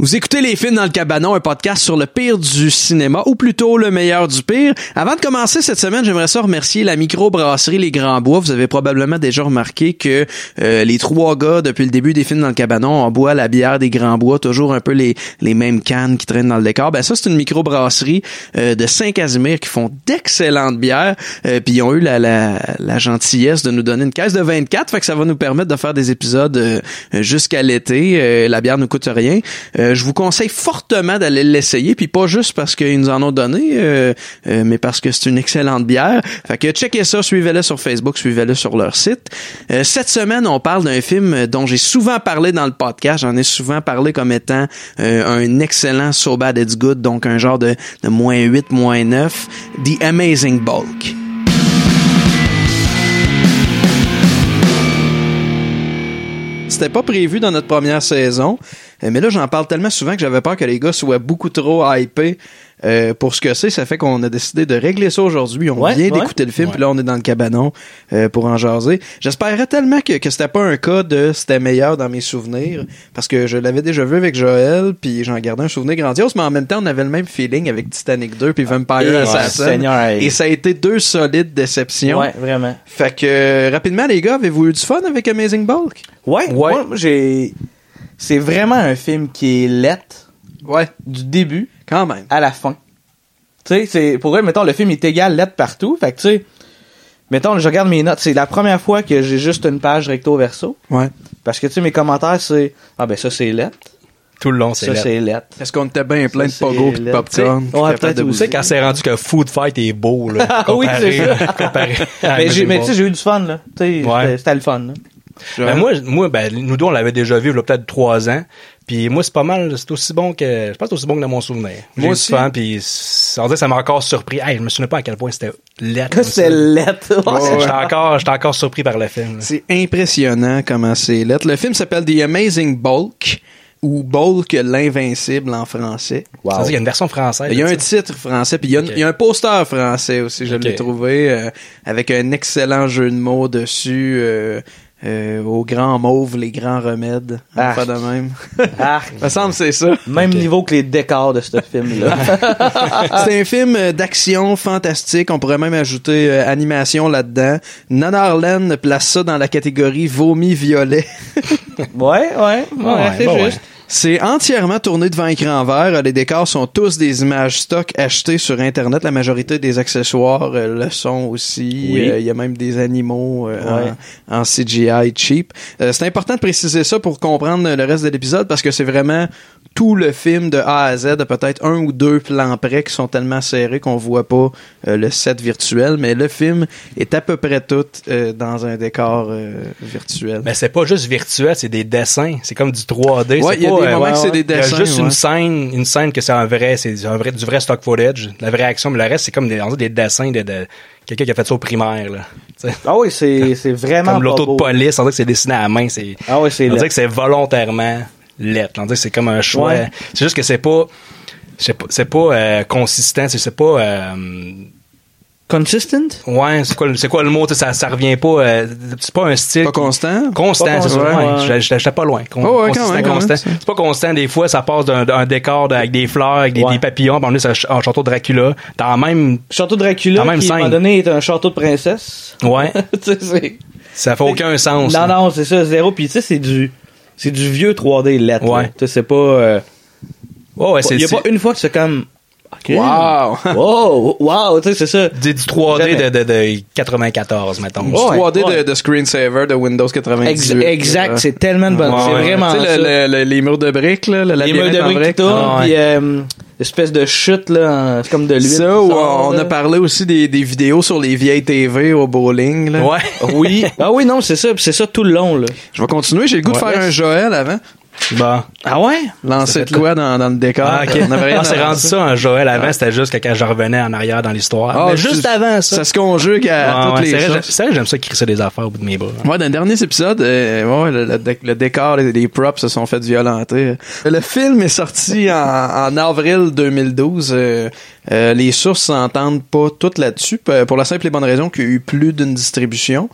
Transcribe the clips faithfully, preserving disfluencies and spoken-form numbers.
Vous écoutez Les Films dans le Cabanon, un podcast sur le pire du cinéma, ou plutôt le meilleur du pire. Avant de commencer cette semaine, j'aimerais ça remercier la microbrasserie Les Grands Bois. Vous avez probablement déjà remarqué que euh, les trois gars, depuis le début des Films dans le Cabanon, on boit la bière des Grands Bois, toujours un peu les, les mêmes cannes qui traînent dans le décor. Ben ça, c'est une microbrasserie euh, de Saint-Casimir qui font d'excellentes bières. Euh, Puis ils ont eu la, la, la gentillesse de nous donner une caisse de vingt-quatre, fait que ça va nous permettre de faire des épisodes euh, jusqu'à l'été. Euh, la bière ne coûte rien. Euh, je vous conseille fortement d'aller l'essayer, puis pas juste parce qu'ils nous en ont donné, euh, euh, mais parce que c'est une excellente bière. Fait que checkez ça, suivez-le sur Facebook, suivez-le sur leur site. Euh, cette semaine, on parle d'un film dont j'ai souvent parlé dans le podcast. J'en ai souvent parlé comme étant euh, un excellent So Bad It's Good, donc un genre de, de moins huit, moins neuf. The Amazing Bulk. C'était pas prévu dans notre première saison, mais là j'en parle tellement souvent que j'avais peur que les gars soient beaucoup trop hypés euh, pour ce que c'est. Ça fait qu'on a décidé de régler ça aujourd'hui. On ouais, vient ouais. d'écouter le film, ouais. puis là on est dans le cabanon euh, pour en jaser. J'espérais tellement que, que c'était pas un cas de c'était meilleur dans mes souvenirs, parce que je l'avais déjà vu avec Joël, puis j'en gardais un souvenir grandiose, mais en même temps on avait le même feeling avec Titanic deux puis Vampire Et, Assassin. Ouais, Seigneur, et ça a été deux solides déceptions. Ouais, vraiment. Fait que euh, rapidement les gars, avez-vous eu du fun avec Amazing Bulk? Ouais, ouais. Moi, j'ai... C'est vraiment un film qui est lettre. Ouais. Du début. Quand même. À la fin. Tu sais, c'est... Pour vrai, mettons, le film est égal lettre partout. Fait que, tu sais... Mettons, je regarde mes notes. C'est la première fois que j'ai juste une page recto-verso. Ouais. Parce que, tu sais, mes commentaires, c'est... Ah ben ça, c'est lettre. Tout le long, c'est Ça, lettre. c'est lettre. Est-ce qu'on était bien plein de Ça, pogo c'est pis de lettre. popcorn? Ouais, peut-être Tu aussi. sais, quand c'est rendu que Food Fight est beau, là. Ah oui, comparé- c'est ça. comparé à Mais, j'ai, Amazing mais tu sais, Bulk. j'ai eu du fun, là. Tu sais, Ouais. c'était, c'était le fun, là. Ben moi, moi, ben, nous deux, on l'avait déjà vu, là, peut-être trois ans. Puis moi, c'est pas mal, c'est aussi bon que, je pense que c'est aussi bon que dans mon souvenir. J'ai Moi eu aussi. du fun, puis c'est- on dirait que ça m'a encore surpris. Hey, je me souvenais pas à quel point c'était lettre. Que c'est lettre. Ouais, ouais. J'étais encore, j'étais encore surpris par le film. là. C'est impressionnant comment c'est lettre. Le film s'appelle The Amazing Bulk, ou Bulk l'Invincible en français. Ça veut dire qu'il y a une version française. Il y a là, un tu sais. titre français, puis il y a, Ok. il y a un poster français aussi, je Ok. l'ai trouvé, euh, avec un excellent jeu de mots dessus, euh, euh, au grand mauve, les grands remèdes. Ah. Pas de même. Ah, Ça me semble que c'est ça. même Ok. niveau que les décors de ce film-là. C'est un film euh, d'action fantastique. On pourrait même ajouter euh, animation là-dedans. Nana Arlen place ça dans la catégorie vomi violet. ouais, ouais, ouais, ouais, c'est bon, juste. ouais. C'est entièrement tourné devant écran vert. Les décors sont tous des images stock achetées sur Internet. La majorité des accessoires euh, le sont aussi. Oui. Euh, Il y a même des animaux euh, Ouais. en, en C G I cheap. Euh, c'est important de préciser ça pour comprendre le reste de l'épisode parce que c'est vraiment tout le film de A à Z, de peut-être un ou deux plans près qui sont tellement serrés qu'on voit pas euh, le set virtuel. Mais le film est à peu près tout euh, dans un décor euh, virtuel. Mais c'est pas juste virtuel, c'est des dessins. C'est comme du trois D. Ouais, c'est il y a pas, des euh, moments ouais, que c'est ouais. des dessins. Il y a juste ouais. une scène, une scène que c'est un vrai, c'est un vrai, du vrai stock footage, la vraie action, mais le reste, c'est comme des, on dirait des dessins de, de quelqu'un qui a fait ça au primaire, là. Tu sais, Ah oui, c'est, c'est vraiment comme pas l'auto beau. de police, on dirait que c'est dessiné à la main, c'est, Ah oui, c'est on dirait lettre. que c'est volontairement lettre. On dirait que c'est comme un choix. Ouais. C'est juste que c'est pas, c'est pas, c'est pas euh, consistant, c'est, c'est pas, euh, Consistent? ouais, c'est quoi, le- c'est quoi le mot, tu sais, ça, ça revient pas, euh, c'est pas un style. Pas constant? Constant, Pas c'est ça. constant, Ouais, ouais. j'étais- j'étais j'étais pas loin. Con- Oh, ouais, quand consistant, même, quand constant. même. C'est pas constant. Des fois, ça passe d'un, d'un décor de- avec des fleurs, avec des, Ouais. des papillons. Puis on est un château Dracula. Dans la même, Château Dracula, En même qui, à un scène. moment donné, est un château de princesse. ouais, Tu sais, c'est... ça fait aucun sens. Non, là. non, c'est ça, zéro. Puis tu sais, c'est du... C'est du vieux trois D lettre. Ouais. là. Tu sais, c'est pas... Euh... Ouais, ouais, c'est, Il y a c'est pas une fois que c'est comme... OK. Wow! Wow! Wow! Tu sais, c'est ça. du, du trois D Jamais. de, de, de quatre-vingt-quatorze, mettons. Du Ouais, trois D ouais. de, de screensaver de Windows Ex- quatre-vingt-dix-huit. exact, Euh, c'est tellement de bonne... Ouais, c'est ouais. vraiment Tu sais, ça. le, le, le- les murs de briques, là, le Les murs labyrinthe de en briques qui briques. tournent, Ah, ouais. puis euh, espèce de chute, là, en- c'est comme de l'huile. Ça, qui où sort, on là. a parlé aussi des, des vidéos sur les vieilles T V au bowling. Là. Ouais. Oui. Ah oui, non, c'est ça, puis c'est ça tout le long, là. Je vais continuer, j'ai le goût de Ouais. faire un Joël avant. Bon. Ah ouais? Lancer de quoi dans, dans le décor. Ah, ok. On avait rien Ah, c'est à rendu ça un Joël avant, c'était juste que quand je revenais en arrière dans l'histoire. Ah, Mais tu- juste avant ça. Ça se conjugue à Ouais, toutes ouais, les c'est vrai, choses. j'ai- c'est vrai, j'aime ça crisser des affaires au bout de mes bras. Ouais, dans le dernier épisode, euh, ouais, le, le, dé- le décor, les, les props se sont fait violenter. Le film est sorti en, en avril deux mille douze. Euh, euh, les sources s'entendent pas toutes là-dessus, p- pour la simple et bonne raison qu'il y a eu plus d'une distribution.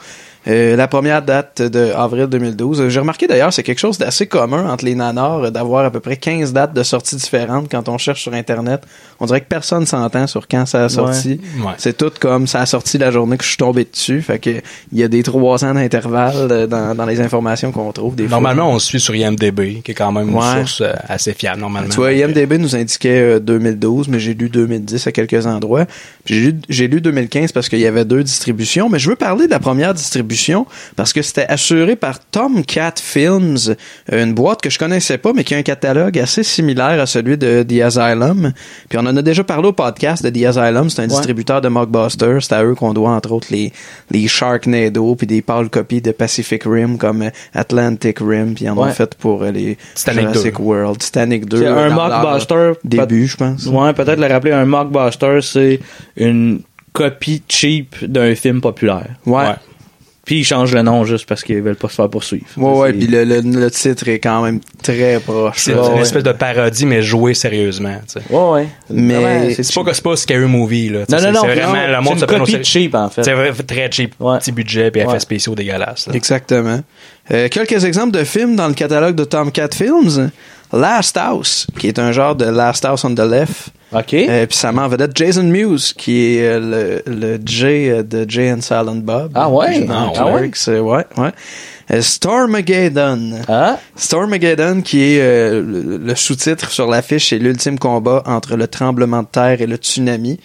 Euh, la première date de avril deux mille douze. J'ai remarqué d'ailleurs, c'est quelque chose d'assez commun entre les nanars euh, d'avoir à peu près quinze dates de sortie différentes quand on cherche sur Internet. On dirait que personne s'entend sur quand ça a sorti. Ouais. Ouais. C'est tout comme ça a sorti la journée que je suis tombé dessus. Fait que il y a des trois ans d'intervalle euh, dans, dans les informations qu'on trouve. Des Normalement, fois. on suit sur I M D B, qui est quand même une Ouais. source euh, assez fiable, normalement. Tu vois, I M D B nous indiquait euh, deux mille douze, mais j'ai lu deux mille dix à quelques endroits. Puis j'ai lu, j'ai lu deux mille quinze parce qu'il y avait deux distributions. Mais je veux parler de la première distribution parce que c'était assuré par Tomcat Films, euh, une boîte que je connaissais pas, mais qui a un catalogue assez similaire à celui de The Asylum. Puis on en a déjà parlé au podcast de The Asylum. C'est un Ouais. distributeur de mockbusters. C'est à eux qu'on doit, entre autres, les, les Sharknado puis des pâles copies de Pacific Rim comme euh, Atlantic Rim. Puis ils en Ouais. ont fait pour euh, les Titanic Jurassic deux. World. Titanic deux. C'est euh, un dans leur mockbuster. Début, je pense. Ouais, peut-être le rappeler, un mockbuster, c'est une copie cheap d'un film populaire. Ouais. Ouais. Puis ils changent le nom juste parce qu'ils veulent pas se faire poursuivre. Ouais, ouais, C'est- puis le, le, le titre est quand même très proche. C'est là. une ouais. espèce de parodie, mais jouée sérieusement. Tu sais. Ouais, ouais. Mais- Ouais, C'est pas que c'est pas Scary Movie, là. Tu Non, sais, non, non, c'est vraiment non, le monde c'est se une prend au copie sérieux. cheap, en fait. C'est vrai, très cheap, Ouais. petit budget puis effets Ouais. spéciaux dégueulasses. là. Exactement. Euh, quelques exemples de films dans le catalogue de Tomcat Films. Last House, qui est un genre de Last House on the Left. OK. Euh, puis ça met en vedette Jason Mewes, qui est euh, le, le Jay euh, de Jay and Silent Bob. Ah ouais? Qui joue dans Ah ouais? Clerks, euh, ouais, ouais. Euh, Stormageddon. Ah? Stormageddon, qui est euh, le, le sous-titre sur l'affiche, c'est l'ultime combat entre le tremblement de terre et le tsunami.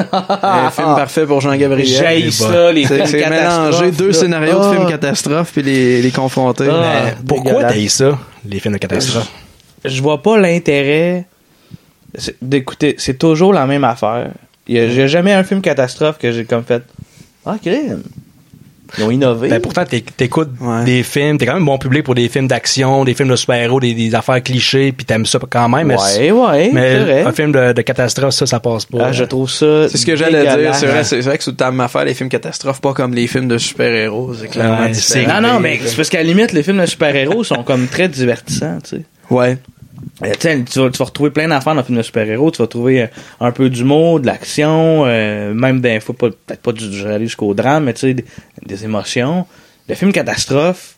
Un film parfait pour Jean-Gabriel. J'haïs ça, les C'est films c'est catastrophes, mélanger deux là. scénarios de Ah. films catastrophes puis les, les confronter. Ah. Mais pourquoi dégueulasse. t'as eu ça, les films de catastrophe? Je vois pas l'intérêt c'est- d'écouter. C'est toujours la même affaire. Il y a, j'ai jamais un film catastrophe que j'ai comme fait. Ah, crème. Ils ont innové. Ben, pourtant, t'éc- t'écoutes Ouais. des films, t'es quand même bon public pour des films d'action, des films de super-héros, des, des affaires clichés, puis t'aimes ça quand même. Mais, ouais, ouais, mais c'est vrai. un film de, de catastrophe, ça, ça passe pas. Ah, je trouve ça. C'est ce que j'allais dire. dégueulasse. C'est vrai, c'est vrai que c'est tout le temps affaire les films catastrophes, pas comme les films de super-héros. C'est clairement Ouais, différent. c'est- Non, non, mais c'est parce qu'à la limite, les films de super-héros sont comme très divertissants, tu sais. Ouais. Euh, tu sais, tu vas, tu vas retrouver plein d'affaires dans les films de super-héros. Tu vas trouver euh, un peu d'humour, de l'action, euh, même des fois, pas- peut-être pas du, du aller jusqu'au drame, mais tu sais, des, des émotions. Les films catastrophes,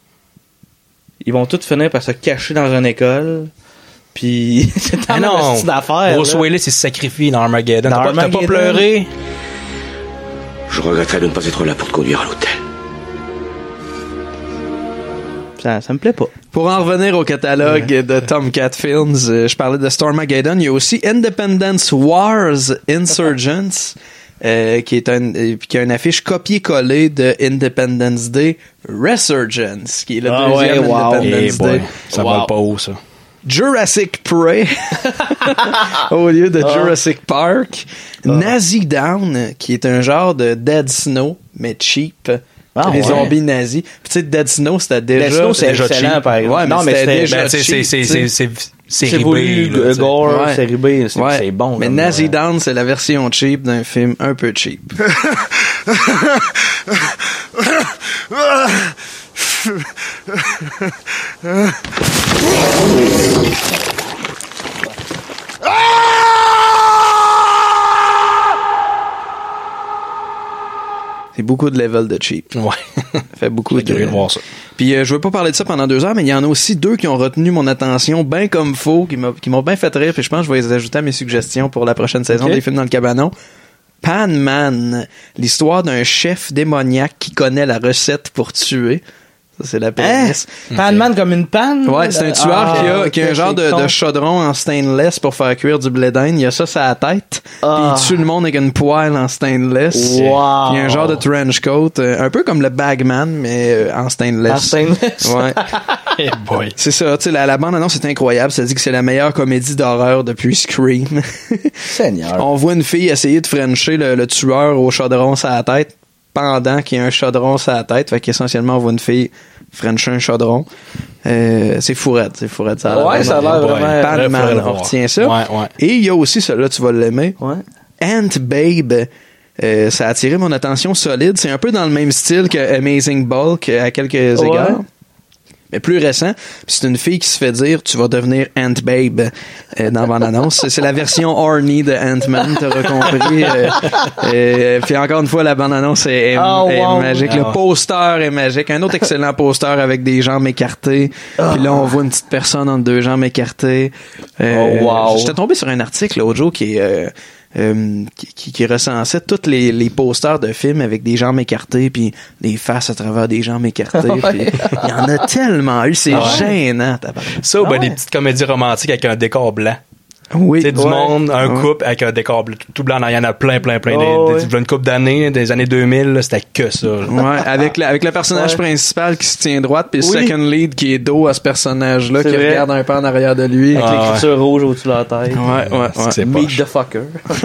ils vont tous finir par se cacher dans une école. Puis, c'est Ah tellement non, de style d'affaires. Bruce là. Willis, il se sacrifie dans Armageddon. Dans T'as pas, t'as pas Armageddon. pleuré? Je regretterais de ne pas être là pour te conduire à l'hôtel. Ça, ça me plaît pas. Pour en revenir au catalogue de Tomcat Films, euh, je parlais de Stormageddon. Il y a aussi Independence Wars Insurgents, euh, qui est un, euh, qui a une affiche copier-coller de Independence Day Resurgence, qui est le Ah deuxième ouais, wow. Eh Independence boy, Day. ça Wow. va pas haut, ça. Jurassic Prey au lieu de Jurassic Park. Nazi Down, qui est un genre de Dead Snow, mais cheap. Ah les ouais. zombies nazis. Puis tu sais, Dead Snow, c'était déjà... Dead Snow, c'est déjà excellent, cheap. par exemple. Ouais, mais non, mais c'était c'était déjà Ben, tu sais, c'est, cheap, c'est, tu c'est, sais. c'est, c'est c'est ribé, voulu, là, tu sais. gore, Ouais. c'est ribé, c'est, Ouais. c'est bon. Mais comme, Nazi euh, Down, c'est la version cheap d'un film un peu cheap. C'est beaucoup de level de cheap. Ouais. Ça fait beaucoup Je suis de... curieux de voir ça. Puis euh, je veux pas parler de ça pendant deux heures, mais il y en a aussi deux qui ont retenu mon attention bien comme faux, qui, m'a, qui m'ont bien fait rire, puis je pense que je vais les ajouter à mes suggestions pour la prochaine saison Ok. des films dans le cabanon. Pan Man, l'histoire d'un chef démoniaque qui connaît la recette pour tuer. Ça, c'est la Hein? prémisse. Pan-Man comme une panne? Ouais, c'est un tueur Ah, qui a, qui a un ok, genre de, c'est con. de chaudron en stainless pour faire cuire du blé d'Inde. Il a ça sur la tête. Ah. Puis il tue le monde avec une poêle en stainless. Wow. Puis il a un genre de trench coat, euh, un peu comme le Bagman, mais euh, en stainless. En stainless? Ouais. Eh boy. C'est ça, tu sais, la, la bande-annonce est incroyable. Ça dit que c'est la meilleure comédie d'horreur depuis Scream. Seigneur. On voit une fille essayer de frencher le, le tueur au chaudron sur la tête pendant qu'il y a un chaudron sur la tête. Fait qu'essentiellement, on voit une fille frencher un chaudron. Euh, c'est fourette, c'est fourette. Ça a l'air Ouais, ça a l'air Ouais. vraiment... Pan faudrait Man, le on voir. retient ça. Ouais, ouais. Et il y a aussi celui-là, tu vas l'aimer. Ouais. Ant Babe. Euh, ça a attiré mon attention solide. C'est un peu dans le même style que Amazing Bulk euh, à quelques Ouais. égards. mais plus récent. Puis c'est une fille qui se fait dire, tu vas devenir Ant Babe euh, dans la bande-annonce. C'est la version horny de Ant-Man, t'auras compris. Euh, euh, puis encore une fois, la bande-annonce est, est, oh, est wow. magique. Oh. Le poster est magique. Un autre excellent poster avec des jambes écartées. Oh. Puis là, on voit une petite personne entre deux jambes écartées. Euh, oh, wow. J'étais tombé sur un article l'autre jour qui est... Euh, Euh, qui, qui, qui recensait tous les, les posters de films avec des jambes écartées puis des faces à travers des jambes écartées. Il y en a tellement eu, c'est ah ouais. gênant. Ça ou ah ben ouais. des petites comédies romantiques avec un décor blanc. Oui. Tu sais, du ouais. monde, un ouais. couple avec un décor bleu, tout blanc. Il y en a plein, plein, plein. Oh, des, ouais. des, une couple d'années, des années deux mille, là, c'était que ça. Là. Ouais, avec, la, avec le personnage Ouais. principal qui se tient droite puis le Oui. second lead qui est dos à ce personnage-là, C'est qui vrai. regarde un peu en arrière de lui. Avec Ah, l'écriture rouge au-dessus de la tête. Ouais, ouais, ouais. C'est Meet poche. the fucker.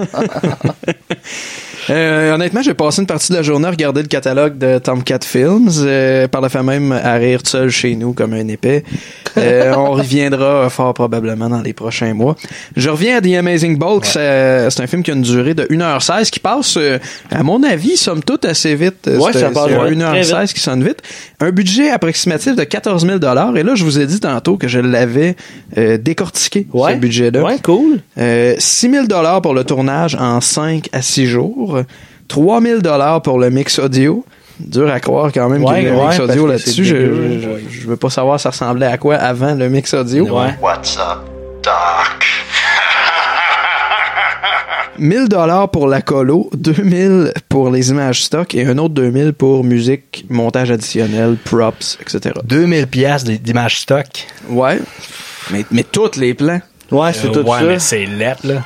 Euh, honnêtement, j'ai passé une partie de la journée à regarder le catalogue de Tomcat Films, euh, par le fait même à rire seul chez nous comme un épais. Euh, on reviendra fort probablement dans les prochains mois. Je reviens à The Amazing Bulk. Ouais. C'est, c'est un film qui a une durée de une heure seize qui passe, euh, à mon avis, somme toute assez vite. Ouais, c'est, ça passe c'est ouais, une heure seize qui sonne vite. Un budget approximatif de quatorze mille dollars. Et là, je vous ai dit tantôt que je l'avais euh, décortiqué, Ouais. ce budget-là. Ouais, cool. Euh, six mille dollars pour le tournage en cinq à six jours. trois mille dollars pour le mix audio. Dur à croire quand même Ouais, qu'il y a le ouais, mix audio parce que là-dessus. c'est Je, dégueu, je, ouais. je veux pas savoir ça ressemblait à quoi avant le mix audio. Ouais. What's up, Doc? mille dollars pour la colo, deux mille pour les images stock et un autre deux mille pour musique, montage additionnel, props, et cetera. deux mille piastres d'images stock. Ouais. Mais, mais tous les plans. Ouais, c'est Euh, tout ouais, ça. mais c'est lettre, là.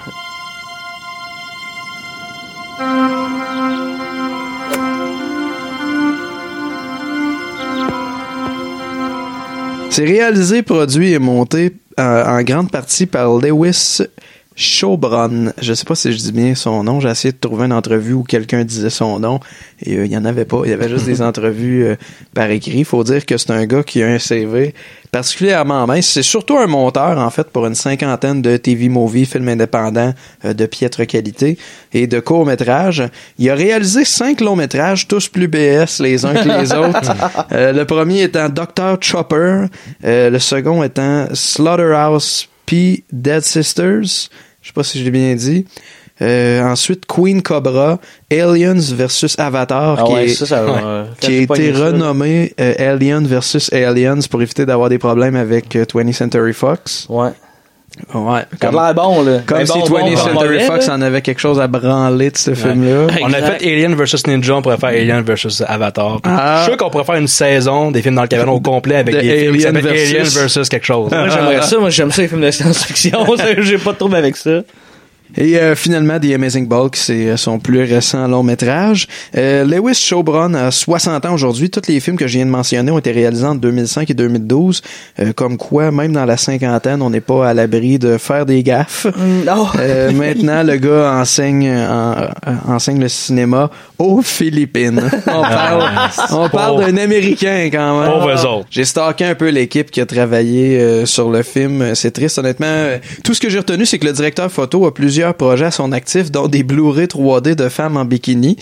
C'est réalisé, produit et monté euh, en grande partie par Lewis Schobron. Je sais pas si je dis bien son nom. J'ai essayé de trouver une entrevue où quelqu'un disait son nom et euh, il y en avait pas. Il y avait juste des entrevues euh, par écrit. Faut dire que c'est un gars qui a un C V particulièrement mince. C'est surtout un monteur, en fait, pour une cinquantaine de T V movies, films indépendants euh, de piètre qualité et de courts-métrages. Il a réalisé cinq longs-métrages, tous plus B S les uns que les autres. Euh, le premier étant docteur Chopper, euh, le second étant Slaughterhouse P. Dead Sisters. Je sais pas si je l'ai bien dit. Euh, ensuite, Queen Cobra, Aliens versus Avatar, Ah qui, ouais, est, ça, ça va. qui a été renommé euh, Alien versus Aliens pour éviter d'avoir des problèmes avec euh, twentieth Century Fox. Ouais. Ouais. Ça a Comme, l'air bon, là. comme Mais si bon, twentieth bon, Century mauvais, Fox là. en avait quelque chose à branler de ce film-là. Exact. On a fait Alien versus Ninja, on pourrait faire Alien versus Avatar. Ah. Je suis sûr qu'on pourrait faire une saison des films dans le cabanon au complet avec De des films qui Alien s'appellent versus- Alien versus quelque chose. Moi, j'aimerais ça. Moi, j'aime ça, les films de science-fiction. J'ai pas de trouble avec ça. Et euh, finalement, The Amazing Bulk, c'est euh, son plus récent long métrage. Euh, Lewis Schobron a soixante ans aujourd'hui. Tous les films que je viens de mentionner ont été réalisés entre deux mille cinq et deux mille douze. Euh, comme quoi, même dans la cinquantaine, on n'est pas à l'abri de faire des gaffes. Non. Euh, maintenant, le gars enseigne, en- en- enseigne le cinéma aux Philippines. On parle, on parle d'un Américain quand même. Pauvres autres. J'ai stalké un peu l'équipe qui a travaillé euh, sur le film. C'est triste, honnêtement. Euh, Tout ce que j'ai retenu, c'est que le directeur photo a plusieurs projets à son actif, dont des Blu-ray trois D de femmes en bikini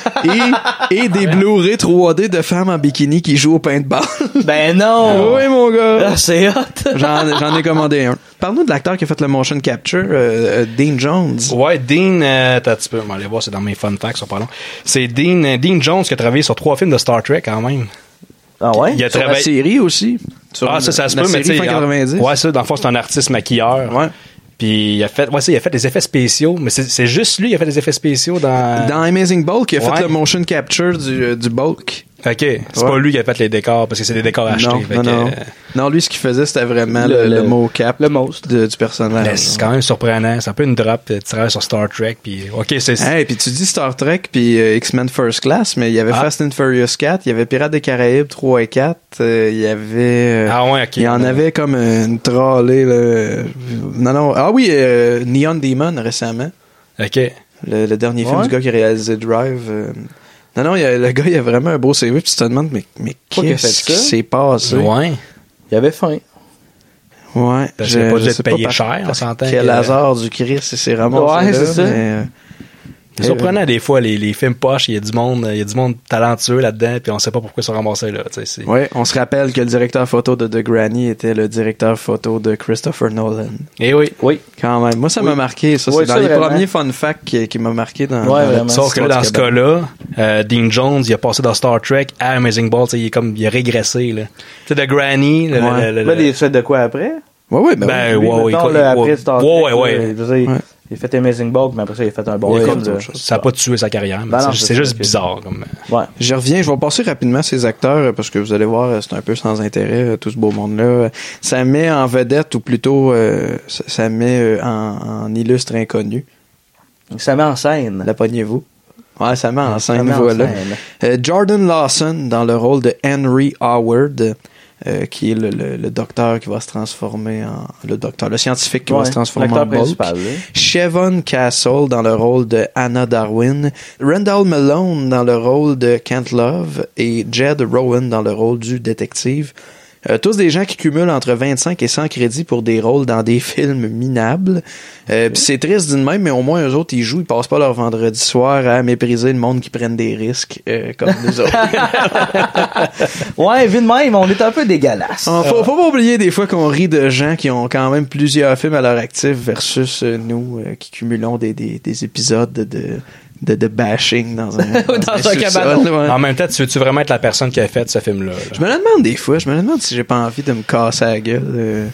et, et des Blu-ray trois D de femmes en bikini qui jouent au paintball. Ben non. Oui, mon gars. Ah, c'est hot. J'en, j'en ai commandé un. Parle-nous de l'acteur qui a fait le motion capture, euh, euh, Dean Jones. Ouais, Dean, euh, t'as un petit peu, on va aller voir, c'est dans mes fun facts, on parle. C'est Dean, euh, Dean Jones qui a travaillé sur trois films de Star Trek quand même. Ah ouais? Il a Sur la travaillé. série aussi. Sur Ah, ça, ça se la peut, mais tu série sais. fin quatre-vingt-dix. Ouais, ça, dans le fond, c'est un artiste maquilleur. Ouais. Puis il a fait, ouais, ça, il a fait des effets spéciaux, mais c'est, c'est juste lui, il a fait des effets spéciaux dans. Dans Amazing Bulk, il a Ouais. fait le motion capture du, euh, du Bulk. Ok, c'est Ouais. pas lui qui a fait les décors parce que c'est des décors achetés. Non, fait non, que, non. euh, Non, lui, ce qu'il faisait, c'était vraiment Le- le, le le- mocap le most. de- du personnage. mais c'est quand même surprenant. C'est un peu une drop. Tu travailles sur Star Trek, puis ok, c'est. Hey, puis tu dis Star Trek puis euh, X-Men First Class, mais il y avait Ah. Fast and Furious quatre, il y avait Pirates des Caraïbes trois et quatre, euh, il y avait... euh, Ah ouais, ok. il y en avait comme une trollée, là. Non, non. Ah oui, euh, Neon Demon, récemment. Ok. Le, le dernier film Ouais. du gars qui a réalisé Drive. euh, Non, non, il y a- le gars, il a vraiment un beau C V, puis tu te demandes, mais, mais Pourquoi qu'il a qu'est-ce fait qui ça? s'est passé? Ouais. Il avait faim. Ouais. Parce je- qu'il a pas dû je être sais payé par- cher, on par s'entend Quel que- hasard du Christ, c'est ramassé Ouais, là, c'est ça. mais, euh, C'est surprenant des fois les, les films poches, il y a du monde, il y a du monde talentueux là-dedans, puis on sait pas pourquoi ils sont ramassés là. Oui, on se rappelle que le directeur photo de The Granny était le directeur photo de Christopher Nolan. Et oui, oui, quand même. Moi, ça oui. m'a marqué. Ça, oui, c'est ça dans les vraiment. premiers fun facts qui, qui m'a marqué dans. Ouais, dans sauf que là, dans ce cas-là, euh, Dean Jones, il a passé dans Star Trek à Amazing Ball, il est comme, il a régressé là. Tu sais, The Granny. Le, ouais. le, le, le, le... fait de quoi après? Ouais, ouais, ben, ben oui. ouais, ouais, mettons, ouais, là, ouais, après Star Trek, ouais, ouais, là, ouais. ouais. Il a fait Amazing Bulk, mais après ça, il a fait un bon ouais, film. de... Ça n'a pas tué sa carrière, mais ben non, c'est, c'est juste okay. bizarre. Comme... Ouais. Je reviens, je vais passer rapidement ces acteurs, parce que vous allez voir, c'est un peu sans intérêt, tout ce beau monde-là. Ça met en vedette, ou plutôt, euh, ça met en, en illustre inconnu. Ça met en scène. La pognez-vous. Ouais, ça met en scène, met voilà. En scène. Euh, Jordan Lawson, dans le rôle de Henry Howard, Euh, qui est le, le, le docteur qui va se transformer en... Le docteur, le scientifique qui ouais, va se transformer en Bulk. Siobhan Castle dans le rôle de Anna Darwin. Randall Malone dans le rôle de Kent Love. Et Jed Rowan dans le rôle du détective. Euh, tous des gens qui cumulent entre vingt-cinq et cent crédits pour des rôles dans des films minables. Euh, pis c'est triste d'une même, mais au moins eux autres, ils jouent, ils passent pas leur vendredi soir à mépriser le monde qui prennent des risques euh, comme nous autres. Ouais, vu de même, on est un peu dégueulasse. Ah, faut, faut pas oublier des fois qu'on rit de gens qui ont quand même plusieurs films à leur actif versus euh, nous euh, qui cumulons des, des, des épisodes de... de De, de bashing dans un, dans dans un, un cabanon. Ouais. En même temps, tu veux-tu vraiment être la personne qui a fait ce film-là? Là? Je me le demande des fois. Je me le demande si j'ai pas envie de me casser la gueule. Euh,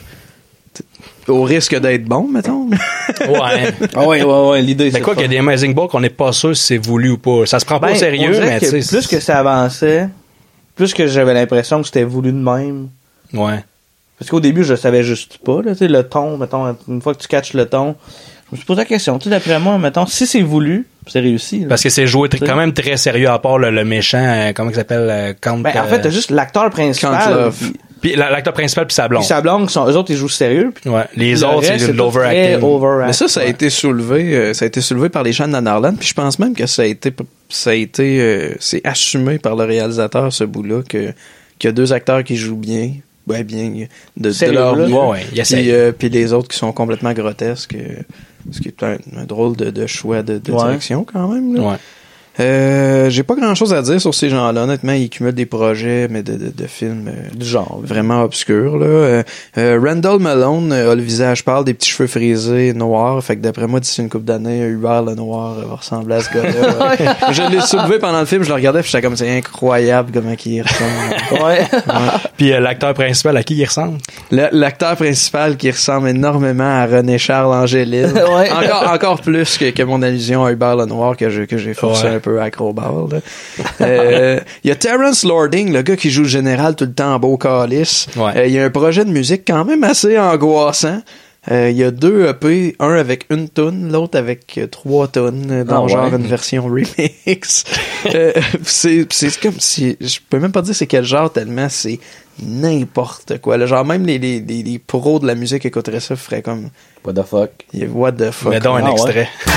au risque d'être bon, mettons. Ouais. Ah ouais, ouais, ouais. L'idée, c'est quoi qu'il y a des Amazing Ball qu'on n'est pas sûr si c'est voulu ou pas. Ça se prend pas ben, au sérieux, mais tu sais. Plus que ça avançait, plus que j'avais l'impression que c'était voulu de même. Ouais. Parce qu'au début, je savais juste pas, là, tu sais, le ton, mettons, une fois que tu catches le ton, je me suis posé la question, tu sais, d'après moi, mettons, si c'est voulu, c'est réussi. Là. Parce que c'est joué tr- quand même très sérieux, à part le, le méchant, euh, comment il s'appelle, euh, Count... Ben, en fait, t'as juste l'acteur principal. Puis, puis l'acteur principal puis sa blonde. Puis sa blonde, sont, eux autres, ils jouent sérieux. Puis, ouais. Les puis autres, reste, c'est de c'est l'overacting. over Mais ça, ça a ouais. été soulevé, euh, ça a été soulevé par les gens de Nanarland, puis je pense même que ça a été, ça a été, euh, c'est assumé par le réalisateur, ce bout-là, que, qu'il y a deux acteurs qui jouent bien. Ouais, bien, de, de leur mieux. Ouais, ouais, puis, euh, puis les autres qui sont complètement grotesques. Euh, ce qui est un, un drôle de, de choix de, de ouais. direction, quand même. Là. Ouais. Euh, j'ai pas grand chose à dire sur ces gens-là. Honnêtement, ils cumulent des projets, mais de, de, de films euh, du genre vraiment obscurs. Là. Euh, euh, Randall Malone euh, a le visage pâle, des petits cheveux frisés, noirs. Fait que d'après moi, d'ici une couple d'années, Hubert le Noir euh, va ressembler à ce gars-là. Ouais. Je l'ai soulevé pendant le film, je le regardais, puis j'étais comme, c'est incroyable comment il ressemble. Ouais. ouais. Puis euh, l'acteur principal, à qui il ressemble? Le, l'acteur principal qui ressemble énormément à René Charles Angélil. Ouais. Encore, encore plus que, que mon allusion à Hubert le Noir que, je, que j'ai forcé ouais. un peu acrobat. Il euh, y a Terrence Lording, le gars qui joue le général tout le temps en beau calice. Il ouais. euh, y a un projet de musique quand même assez angoissant. Il euh, y a deux E P, un avec une toune, l'autre avec euh, trois tonnes, dans ah, genre ouais. une version remix. euh, c'est, c'est comme si... Je peux même pas dire c'est quel genre tellement c'est n'importe quoi. Là, genre même les, les, les, les pros de la musique écouteraient ça, feraient comme... What the fuck? Yeah, what the fuck? Mais donc un ah, extrait. Ouais.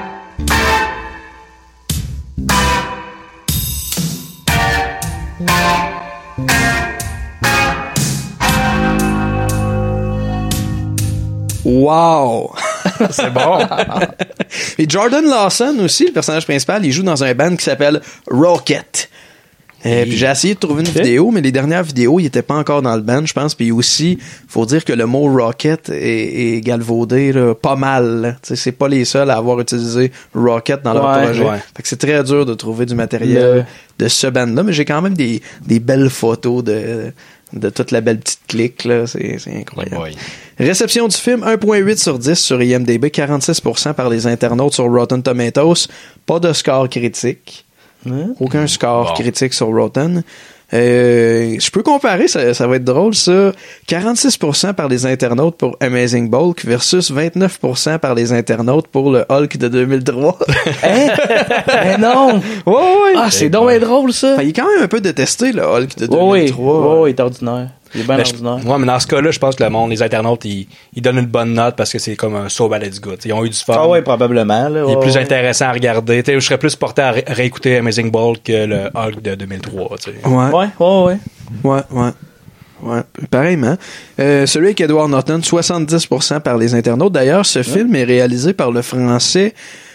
Wow! C'est bon! Et Jordan Lawson aussi, le personnage principal, il joue dans un band qui s'appelle Rocket. Euh, puis j'ai essayé de trouver une okay. vidéo, mais les dernières vidéos, il était pas encore dans le band, je pense. Puis aussi, faut dire que le mot Rocket est, est galvaudé là, pas mal. C'est pas les seuls à avoir utilisé Rocket dans leur ouais, projet. Ouais. Fait que c'est très dur de trouver du matériel le... de ce band-là, mais j'ai quand même des, des belles photos de... de toute la belle petite clique, là. C'est, c'est incroyable. Oh Réception du film, un virgule huit sur dix sur I M D B, quarante-six pour cent par les internautes sur Rotten Tomatoes. Pas de score critique. Mmh. Aucun score bon. critique sur Rotten. Euh, je peux comparer, ça, ça va être drôle, ça. quarante-six pour cent par les internautes pour Amazing Bulk versus vingt-neuf pour cent par les internautes pour le Hulk de deux mille trois. Hein? Mais non! Ouais, ouais. Ah, c'est donc drôle, ça. Enfin, il est quand même un peu détesté, le Hulk de deux mille trois. Oui, oui, il est ordinaire. Il est bien ben, ordinaire. Je, ouais, mais dans ce cas-là, je pense que le monde, les internautes, ils, ils donnent une bonne note parce que c'est comme un so bad it's good. Ils ont eu du fun. Ah ouais, probablement. Là, il est ouais, plus ouais. intéressant à regarder. T'sais, je serais plus porté à ré- réécouter Amazing Ball que le Hulk de deux mille trois. T'sais. Ouais. Ouais, ouais, ouais. Ouais, ouais. Ouais, pareillement. Euh, celui avec Edward Norton, soixante-dix pour cent par les internautes. D'ailleurs, ce ouais. film est réalisé par le français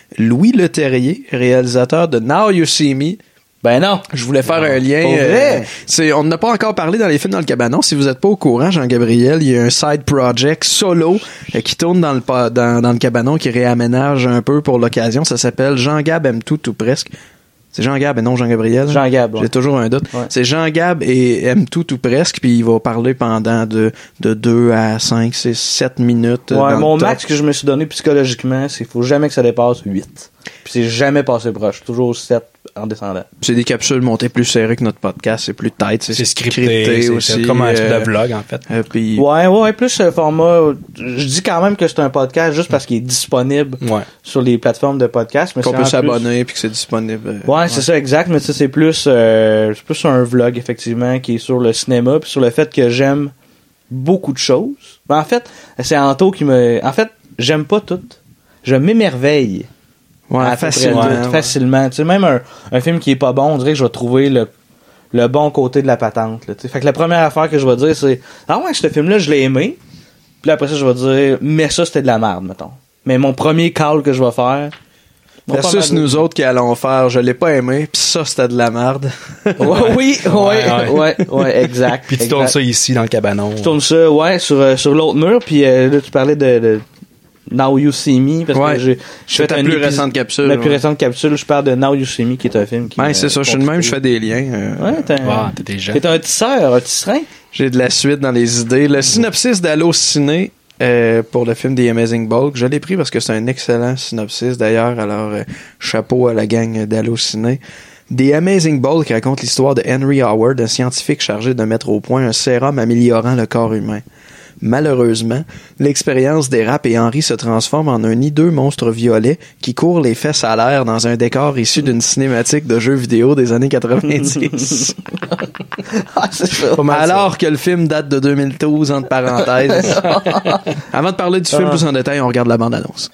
Louis Leterrier, réalisateur de Now You See Me. Ben non. Je voulais faire un lien. Pour Euh, vrai? c'est, on n'a pas encore parlé dans les films dans le cabanon. Si vous n'êtes pas au courant, Jean-Gabriel, il y a un side project solo euh, qui tourne dans le, pa- dans, dans le cabanon, qui réaménage un peu pour l'occasion. Ça s'appelle Jean-Gab aime tout ou presque. C'est Jean-Gab et non Jean-Gabriel. Jean-Gab, ouais. J'ai toujours un doute. Ouais. C'est Jean-Gab et aime tout ou presque, puis il va parler pendant de, de deux à cinq, six, sept minutes. Ouais, dans mon le top. max que je me suis donné psychologiquement, c'est qu'il faut jamais que ça dépasse huit. Puis c'est jamais passé proche. Toujours sept en descendant. C'est des capsules montées plus serrées que notre podcast. C'est plus tight. C'est, C'est scripté, c'est, aussi. c'est comme un euh, de vlog, en fait. euh, puis Ouais, ouais, plus ce format. Je dis quand même que c'est un podcast juste parce qu'il est disponible Ouais. sur les plateformes de podcast. Mais qu'on c'est peut en plus- s'abonner puis que c'est disponible. euh, Ouais, c'est ça, exact. Mais ça, c'est plus, euh, c'est plus un vlog, effectivement, qui est sur le cinéma puis sur le fait que j'aime beaucoup de choses. Ben, en fait, c'est Anto qui me... En fait, j'aime pas tout. Je m'émerveille. Ouais, à peu près facilement. tout, ouais. facilement. Tu sais, même un, un film qui est pas bon, on dirait que je vais trouver le, le bon côté de la patente. Là, tu sais. Fait que la première affaire que je vais dire, c'est ah ouais, ce film-là, je l'ai aimé. Puis là, après ça, je vais dire mais ça, c'était de la merde, mettons. Mais mon premier call que je vais faire. mon Versus premier- nous autres qui allons faire, je l'ai pas aimé, puis ça, c'était de la merde. Ouais, oui, ouais, ouais, Ouais, ouais, ouais, exact. Puis tu exact. tournes ça ici, dans le cabanon. Je tourne ça, ouais, sur, euh, sur l'autre mur. Puis euh, là, tu parlais de, de Now You See Me. Parce Ouais. que j'ai, je C'est fais ta un plus épisode- récente capsule, La plus ouais. récente capsule, je parle de Now You See Me, qui est un film qui. Ouais, euh, c'est ça. Je suis de même, je fais des liens. euh, Ouais, t'es Ouais, un, t'es déjà. t'es un tisseur, un tisserin. J'ai de la suite dans les idées. Le synopsis d'Allociné euh, pour le film The Amazing Bulk, je l'ai pris parce que c'est un excellent synopsis d'ailleurs. Alors, euh, chapeau à la gang d'Allociné. The Amazing Bulk raconte l'histoire de Henry Howard, un scientifique chargé de mettre au point un sérum améliorant le corps humain. Malheureusement, l'expérience dérape et Henry se transforme en un hideux monstre violet qui court les fesses à l'air dans un décor issu d'une cinématique de jeux vidéo des années quatre-vingt-dix. Ah, c'est ça. Alors que le film date de deux mille douze, entre parenthèses. Avant de parler du film plus en détail, on regarde la bande-annonce.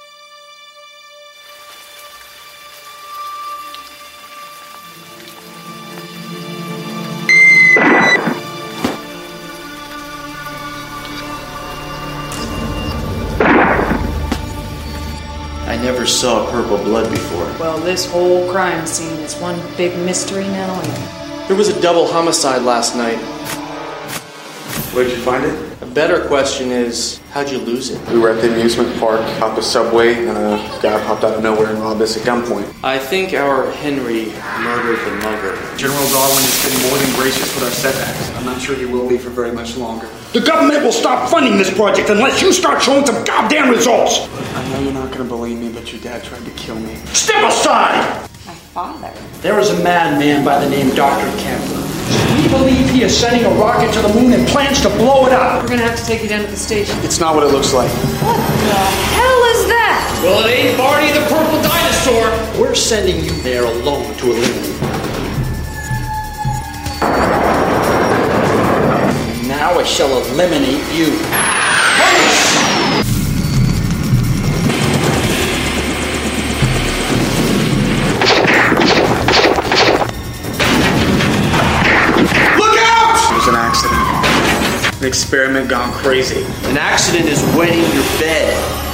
I never saw purple blood before. Well, this whole crime scene is one big mystery now. There was a double homicide last night. Where'd you find it? A better question is, how'd you lose it? We were at the amusement park, out the subway, and a guy popped out of nowhere and robbed us at gunpoint. I think our Henry murdered the mugger. General Darwin has been more than gracious with our setbacks. I'm not sure he will be for very much longer. The government will stop funding this project unless you start showing some goddamn results! I know you're not gonna believe me, but your dad tried to kill me. Step aside! My father. There is a madman by the name Doctor Kemper. We believe he is sending a rocket to the moon and plans to blow it up. We're gonna have to take you down to the station. It's not what it looks like. What the hell is that? Well, it ain't Barney the Purple Dinosaur. We're sending you there alone to eliminate him. And now I shall eliminate you. It was an accident. An experiment gone crazy. An accident is wetting your bed.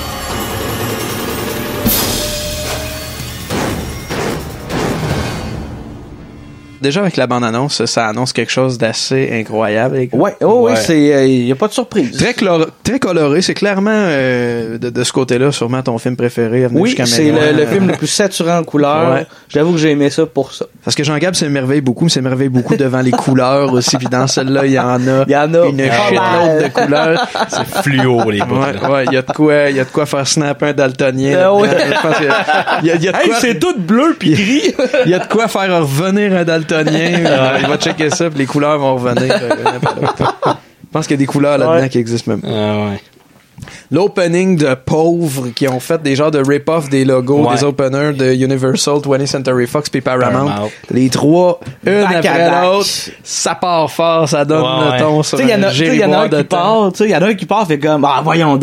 Déjà avec la bande-annonce, ça annonce quelque chose d'assez incroyable. les gars. Ouais, oh Ouais. oui, c'est, il euh, y a pas de surprise. Très, clor- très coloré. C'est clairement, euh, de, de ce côté-là, sûrement ton film préféré à venir Oui, jusqu'à c'est maintenant. le, le film le plus saturant en couleurs. Ouais. J'avoue que j'ai aimé ça pour ça. Parce que Jean-Gab s'émerveille beaucoup, mais s'émerveille beaucoup devant les couleurs aussi. Puis dans celle-là, il y en a, Il y en a une pas shitload mal. de couleurs. C'est fluo, les bouts. Ouais, ouais, il y a de quoi, il y a de quoi faire snap un daltonien. Ah ouais. là-dedans. Je pense qu'il y a- il y a, il y a de Hey, quoi, c'est tout bleu pis gris. il y a de quoi faire revenir un daltonien. Euh, il va checker ça, puis les couleurs vont revenir. euh, n'importe quoi. Je pense qu'il y a des couleurs là-dedans Ouais. qui existent même pas. Ah ouais. L'opening de pauvres qui ont fait des genres de rip-off des logos Ouais. des openers de Universal, twentieth Century Fox puis Paramount. Paramount. Les trois, une Back à après back. l'autre, ça part fort, ça donne Ouais, le ton Tu sur sais, il y en un a, tu sais, il y en a gériboire un de qui temps. part, tu sais, il y en a un qui part, fait comme, ah, voyons donc.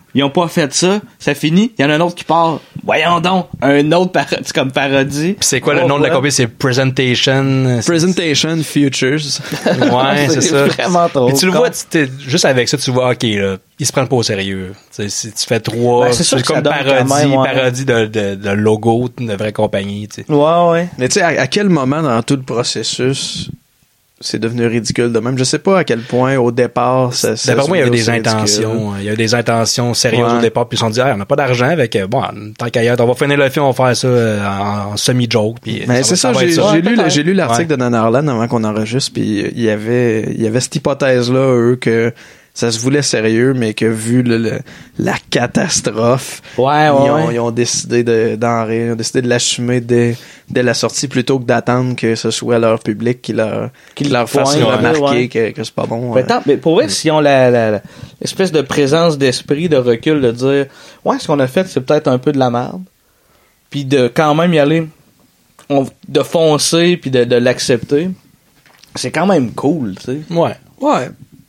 Ils ont pas fait ça, ça finit, il y en a un autre qui part. Voyons donc, un autre parodie comme parodie. Puis c'est quoi le nom de la compagnie? C'est Presentation. Presentation Futures. Ouais, c'est, c'est ça. Vraiment trop. Puis tu le vois, tu juste avec ça, tu vois, ok, là, ils se prennent pas au sérieux. T'sais, si tu fais trois, ben, c'est, c'est comme parodie, même, ouais. parodie de, de, de logo de vraie compagnie, tu sais. Ouais, ouais. Mais tu sais, à, à quel moment dans tout le processus, c'est devenu ridicule de même. Je sais pas à quel point au départ ça. ça D'abord moi il y avait des ridicule. intentions, il y a des intentions sérieuses ouais. au départ, puis ils se sont dit ah, on n'a pas d'argent avec bon tant qu'ailleurs on va finir le film, on va faire ça en, en semi-joke. Puis mais ça c'est va, ça, ça j'ai, ça. j'ai Ouais, lu j'ai lu l'article ouais. de Nanarland avant qu'on enregistre, puis il y avait il y avait cette hypothèse là eux que ça se voulait sérieux, mais que vu le, le, la catastrophe, ouais, ouais, ils, ont, ouais. ils ont décidé de, d'en rire, ils ont décidé de l'assumer dès, dès la sortie plutôt que d'attendre que ce soit leur public qui leur, qui leur fasse ouais, remarquer ouais. que, que c'est pas bon. Mais, tant, mais pour vrai, s'ils ont la, la, la, l'espèce de présence d'esprit, de recul, de dire ouais, ce qu'on a fait, c'est peut-être un peu de la merde, puis de quand même y aller, on, de foncer, puis de, de l'accepter, c'est quand même cool, tu sais. Ouais. Ouais.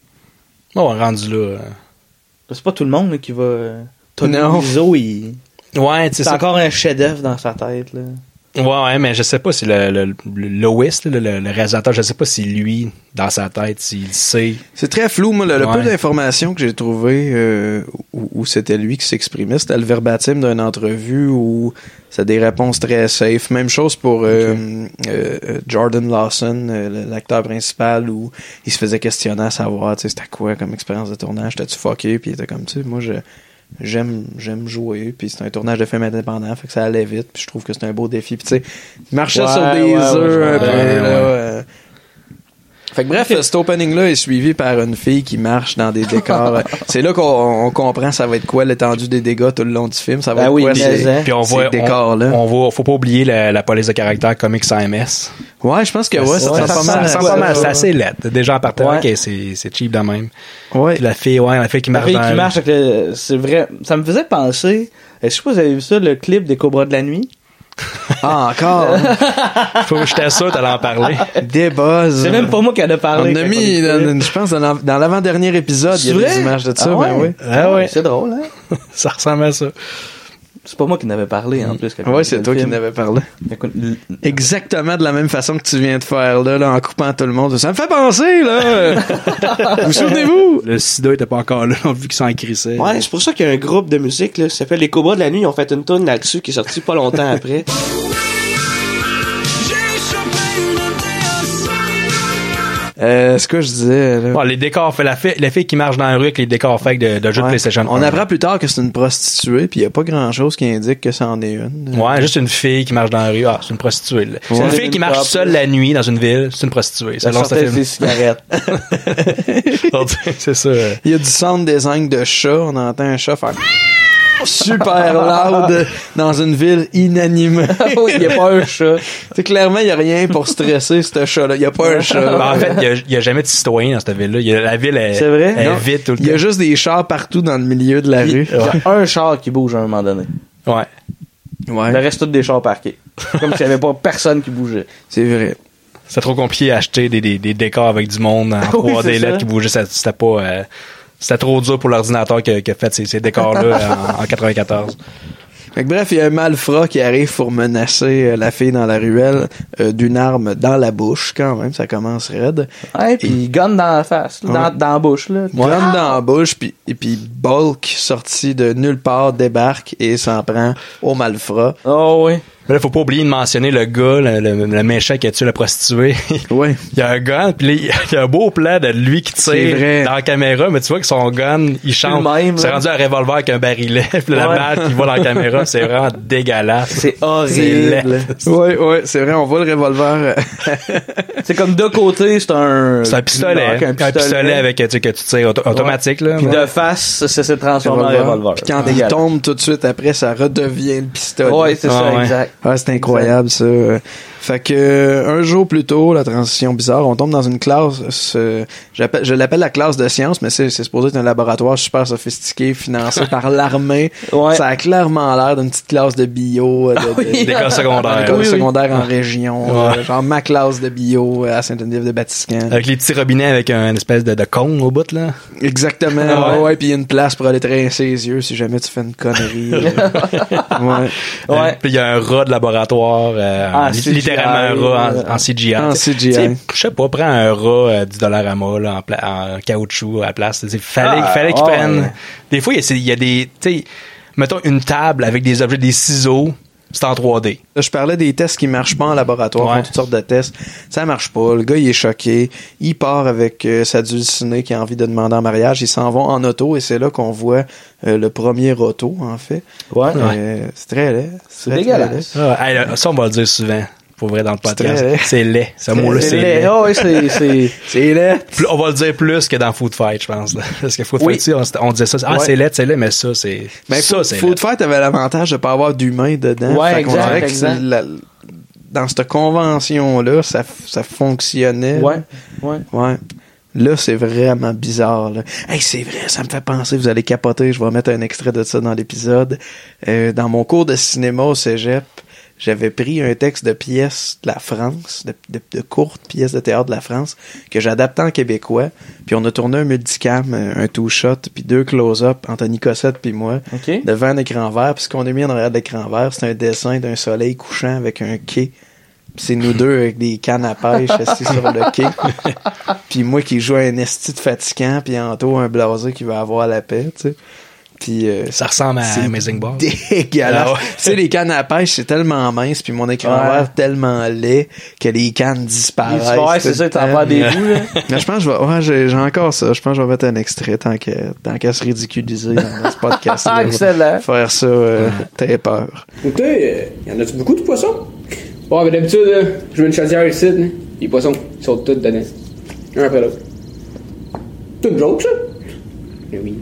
Bon, rendu là. Euh... C'est pas tout le monde là, qui va. Euh, Tony non. Wiseau, il. Ouais, tu sais. C'est ça... encore un chef-d'œuvre dans sa tête, là. Ouais, ouais, mais je sais pas si le, le, le Lois, le, le, le réalisateur, je sais pas si lui, dans sa tête, s'il sait. C'est très flou, moi, le, le ouais. peu d'informations que j'ai trouvé euh, où, où c'était lui qui s'exprimait, c'était le verbatim d'une entrevue où c'est des réponses très safe. Même chose pour euh, okay. euh, Jordan Lawson, euh, l'acteur principal, où il se faisait questionner à savoir, tu sais, c'était quoi comme expérience de tournage, t'as-tu fucké, puis il était comme, tu sais, moi, je... J'aime, j'aime jouer, puis c'est un tournage de film indépendant, fait que ça allait vite, puis je trouve que c'est un beau défi. Puis tu sais, il marchait ouais, sur des ouais, œufs ouais, un peu. Ouais, là, ouais. Euh... Fait que bref, cet opening-là est suivi par une fille qui marche dans des décors. C'est là qu'on on comprend ça va être quoi l'étendue des dégâts tout le long du film. Ça va ben être oui, quoi ces, hein. Puis on ces voit, décors-là. On, on voit, faut pas oublier la, la police de caractère Comics A M S. Ouais, je pense que ouais, ça, ouais, ça, ça, sent pas mal. Ça sent pas mal, c'est assez laid. Déjà en partant, ouais. okay, c'est, c'est cheap de même. Ouais. Puis la fille, ouais, la fille qui marche. La fille dans qui marche avec le, c'est vrai. Ça me faisait penser. Je sais pas si vous avez vu ça, le clip des Cobras de la nuit. Ah, encore? Faut que j'étais sûr t'allais en parler. Des buzz. C'est même pas moi qui en ai parlé. On a mis, dans, je pense, dans, dans l'avant-dernier épisode, il y a vrai? Des images de ça, ah ouais? Ben oui. Ah ouais. C'est drôle, hein? Ça ressemble à ça. C'est pas moi qui n'avais parlé, en plus. Ouais, c'est toi film. Qui n'avais parlé. Écoute, exactement de la même façon que tu viens de faire, là, là en coupant tout le monde. Ça me fait penser, là! Vous souvenez-vous? Le sida était pas encore là, vu qu'ils s'en crissaient. Ouais, c'est pour ça qu'il y a un groupe de musique, là, ça s'appelle Les Cobras de la nuit. Ils ont fait une tune là-dessus qui est sortie pas longtemps après. Euh, ce que je disais, là. Ouais, les décors, fait la fille, la fille qui marche dans la rue avec les décors fake de, de jeux ouais. de PlayStation. On apprend plus tard que c'est une prostituée, puis il y a pas grand chose qui indique que ça en est une. Ouais, juste une fille qui marche dans la rue. Ah, c'est une prostituée. Là. C'est ouais. une fille qui marche seule la nuit dans une ville, c'est une prostituée. Ça lance des cigarettes. C'est ça. Il y a du sound design de chat, on entend un chat faire super loud dans une ville inanimée. Oui, il n'y a pas un chat. C'est clairement, il n'y a rien pour stresser ce chat-là. Il n'y a pas un chat. Ben, en fait, il n'y a, a jamais de citoyen dans cette ville-là. Y a, la ville est, c'est vrai? est vide tout le temps. Il y a juste des chars partout dans le milieu de la il, rue. Il y a ouais. un char qui bouge à un moment donné. Ouais. ouais. Le reste, tous des chars parqués. Comme s'il n'y avait pas personne qui bougeait. C'est vrai. C'est trop compliqué d'acheter des, des, des décors avec du monde en oui, trois D lettres qui bougeaient. Ça, c'était pas... Euh, C'était trop dur pour l'ordinateur qui a, qui a fait ces, ces décors-là en, en quatre-vingt-quatorze. Fait que bref, il y a un malfrat qui arrive pour menacer la fille dans la ruelle euh, d'une arme dans la bouche, quand même, ça commence raide. Ouais, puis il gonne dans la face, ouais. dans, dans la bouche, là. Gonne ah! dans la bouche, puis et puis Bulk, sorti de nulle part, débarque et s'en prend au malfrat. Oh oui. Mais là, faut pas oublier de mentionner le gars, le, le, le méchant qui a tué la prostituée. Oui. Il y a un gun, puis il y a un beau plan de lui qui tire dans la caméra, mais tu vois que son gun, il change. C'est rendu un revolver avec un barillet, puis ouais. la balle qui va dans la caméra, c'est vraiment dégueulasse. C'est horrible. Oui, oui, c'est vrai, on voit le revolver. C'est comme de côté, c'est un... C'est un pistolet. Un pistolet, un pistolet avec, tu sais, que tu tires auto- automatique, là. Puis ouais. de face, ça s'est transformé en revolver. Puis quand ah. il tombe tout de suite après, ça redevient le pistolet. Oui, c'est ah, ça, ouais. exact. Ouais, c'est incroyable, ça. Fait que euh, un jour plus tôt, la transition bizarre, on tombe dans une classe, euh, j'appelle, je l'appelle la classe de sciences, mais c'est, c'est supposé être un laboratoire super sophistiqué, financé par l'armée. Ouais. Ça a clairement l'air d'une petite classe de bio, de, de, ah oui. d'école secondaire, d'école oui, secondaire oui. en région, ouais. euh, genre ma classe de bio à Saint-Denis-de-Batiscan. Avec les petits robinets avec un espèce de, de cône au bout, là. Exactement. Ah ouais, ouais puis il y a une place pour aller traîner ses yeux si jamais tu fais une connerie. ouais. Ouais. Puis il y a un rat de laboratoire, euh, ah, littéralement un rat en, en C G I. En C G I. Je sais pas, prends un rat à dix dollars à moi, là, en, pla- en caoutchouc à la place. Il fallait, ah, fallait qu'ils oh, prennent. Ouais. Des fois, il y, y a des, tu sais, mettons une table avec des objets, des ciseaux. C'est en trois D. Là, je parlais des tests qui marchent pas en laboratoire, ouais. Font toutes sortes de tests. Ça marche pas. Le gars, il est choqué. Il part avec euh, sa dulcinée qui a envie de demander en mariage. Ils s'en vont en auto et c'est là qu'on voit euh, le premier auto, en fait. Ouais. Euh, ouais. C'est très laid. C'est, c'est dégueulasse. Ah, hey, là, ça, on va le dire souvent. Pour vrai, dans le podcast. C'est, c'est laid. Ce mot-là, c'est, c'est laid. laid. Oh, oui, c'est, c'est, c'est laid. On va le dire plus que dans Food Fight, je pense. Là. Parce que Food oui. Fight, on, on disait ça. Ah, ouais. c'est laid, c'est laid, mais ça, c'est. Mais ça, Food, c'est Food Fight avait l'avantage de pas avoir d'humain dedans. Ouais, fait exact. exact. La, dans cette convention-là, ça, ça fonctionnait. Ouais. Ouais. Ouais. Là, c'est vraiment bizarre. Là. Hey, c'est vrai, ça me fait penser, vous allez capoter, je vais mettre un extrait de ça dans l'épisode. Euh, dans mon cours de cinéma au cégep, j'avais pris un texte de pièces de la France, de, de, de courtes pièces de théâtre de la France, que j'adaptais en québécois, puis on a tourné un multicam, un two-shot, puis deux close-up, Anthony Cossette puis moi, okay. devant un écran vert, puis ce qu'on a mis en arrière de l'écran vert, c'est un dessin d'un soleil couchant avec un quai. Pis c'est nous deux avec des cannes à pêche assis sur le quai. Puis moi qui joue un esti de fatigant, puis Anto un blasé qui va avoir la paix, tu sais. Puis euh, ça ressemble à c'est Amazing Ball. Dégueulasse. Ah ouais. Tu sais, les cannes à pêche, c'est tellement mince, puis mon écran ouais. vert tellement laid que les cannes disparaissent. Ouais, c'est ça, t'en vas des bouts, là. Mais je pense que je vais, ouais, j'ai, j'ai encore ça. Je pense que je vais mettre un extrait tant qu'à, tant qu'à se ridiculiser dans ce podcast. Ah, excellent. Faire ça, euh, ouais. T'as peur. Écoutez, il euh, y en a-tu beaucoup de poissons? Bon, mais d'habitude, euh, je mets une chaudière ici, hein. Les poissons, ils sautent tous dedans. Un après l'autre. C'est une joke, ça? Mais oui.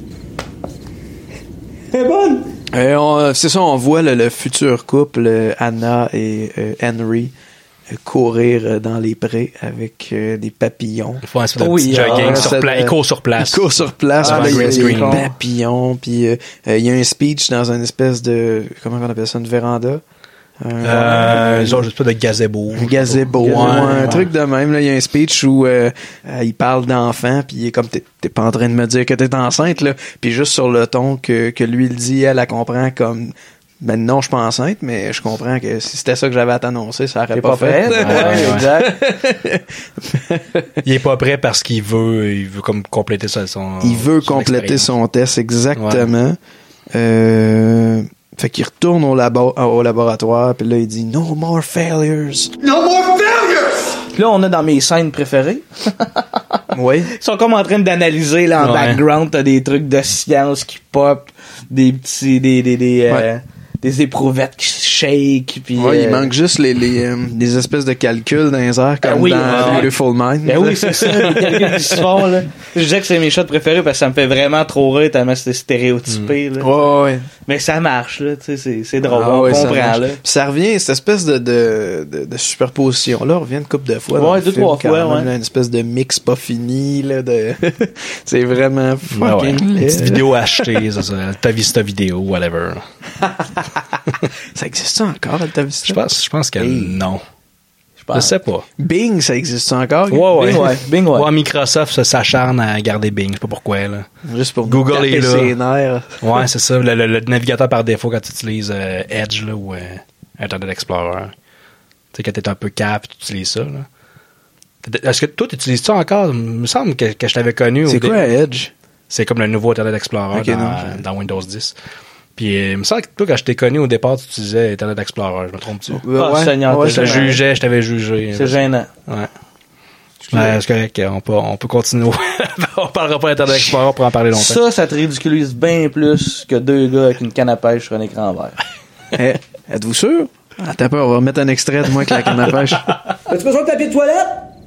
Elle est bonne! Euh, on, c'est ça, on voit le, le futur couple, euh, Anna et euh, Henry, euh, courir euh, dans les prés avec euh, des papillons. Ils font un peu de oui, petit jogging sur pla- Ils courent sur place. Ils courent sur place. Ah, là, il y a des screen. papillons, puis euh, euh, il y a un speech dans une espèce de... Comment on appelle ça? Une véranda? Euh, genre, je sais pas, de gazebo. Un gazebo, ouais, ouais, un ouais. truc de même. Là, il y a un speech où euh, euh, il parle d'enfant, puis il est comme, t'es, t'es pas en train de me dire que t'es enceinte, là. Puis juste sur le ton que, que lui, il dit, elle, elle comprend comme, ben non, je suis pas enceinte, mais je comprends que si c'était ça que j'avais à t'annoncer, ça aurait pas, pas fait. fait. Ouais, exact. Il est pas prêt parce qu'il veut, il veut comme compléter son... Il veut son compléter expérience. Son test, exactement. Ouais. Euh... Fait qu'il retourne au, labo- au laboratoire, puis là, il dit « No more failures! » No more failures! Puis là, on a dans mes scènes préférées. Oui. Ils sont comme en train d'analyser, là, en ouais. background, t'as des trucs de science qui pop, des petits, des, des, des, ouais. euh, des éprouvettes qui shake, puis... Ouais, euh... il manque juste les, les, euh, des espèces de calculs dans les airs, comme ben oui, dans ouais. Beautiful Mind. Ben oui, c'est ça, les calculs qui se font, là. Je disais que c'est mes shots préférés parce que ça me fait vraiment trop rire tellement c'est stéréotypé, mm. là. Ouais, ouais. Mais ça marche, là, tu sais, c'est, c'est drôle, ah, on ouais, comprend, là. Puis ça revient, cette espèce de, de, de, de superposition-là revient une couple de fois. Ouais, deux, trois fois, ouais. Là, une espèce de mix pas fini, là, de... c'est vraiment fucking ouais, ouais. Une petite vidéo achetée, ça, ça. Ta Vista vidéo, whatever. Ça existe encore, Alta Vista? Je pense, je pense que hey. non. Je, je sais pas. Bing, ça existe encore? Ouais, ouais. Bing, ouais. Bing, ouais. ouais. Microsoft ça s'acharne à garder Bing. Je sais pas pourquoi, là. Juste pour Google est là. Ses nerfs. Ouais, c'est ça. Le, le, le navigateur par défaut quand tu utilises euh, Edge, là, ou euh, Internet Explorer. Tu sais, quand t'es un peu cap, tu utilises ça, là. Est-ce que toi, tu utilises ça encore? Il me semble que, que je t'avais connu. C'est quoi dé... Edge? C'est comme le nouveau Internet Explorer okay, dans, non, dans Windows dix. Puis, euh, il me semble que toi, quand je t'ai connu au départ, tu utilisais Internet Explorer. Je me trompe-tu? Ah, ouais, Seigneur, ouais, je te jugeais, je t'avais jugé. C'est gênant. Ouais. Ouais, c'est correct. On peut, on peut continuer. On parlera pas d'Internet Explorer pour en parler longtemps. Ça, ça te ridiculise bien plus que deux gars avec une canne à pêche sur un écran vert. hey, êtes-vous sûr? Attends pas, on va remettre un extrait de moi avec la canne à pêche. As-tu besoin de papier de toilette?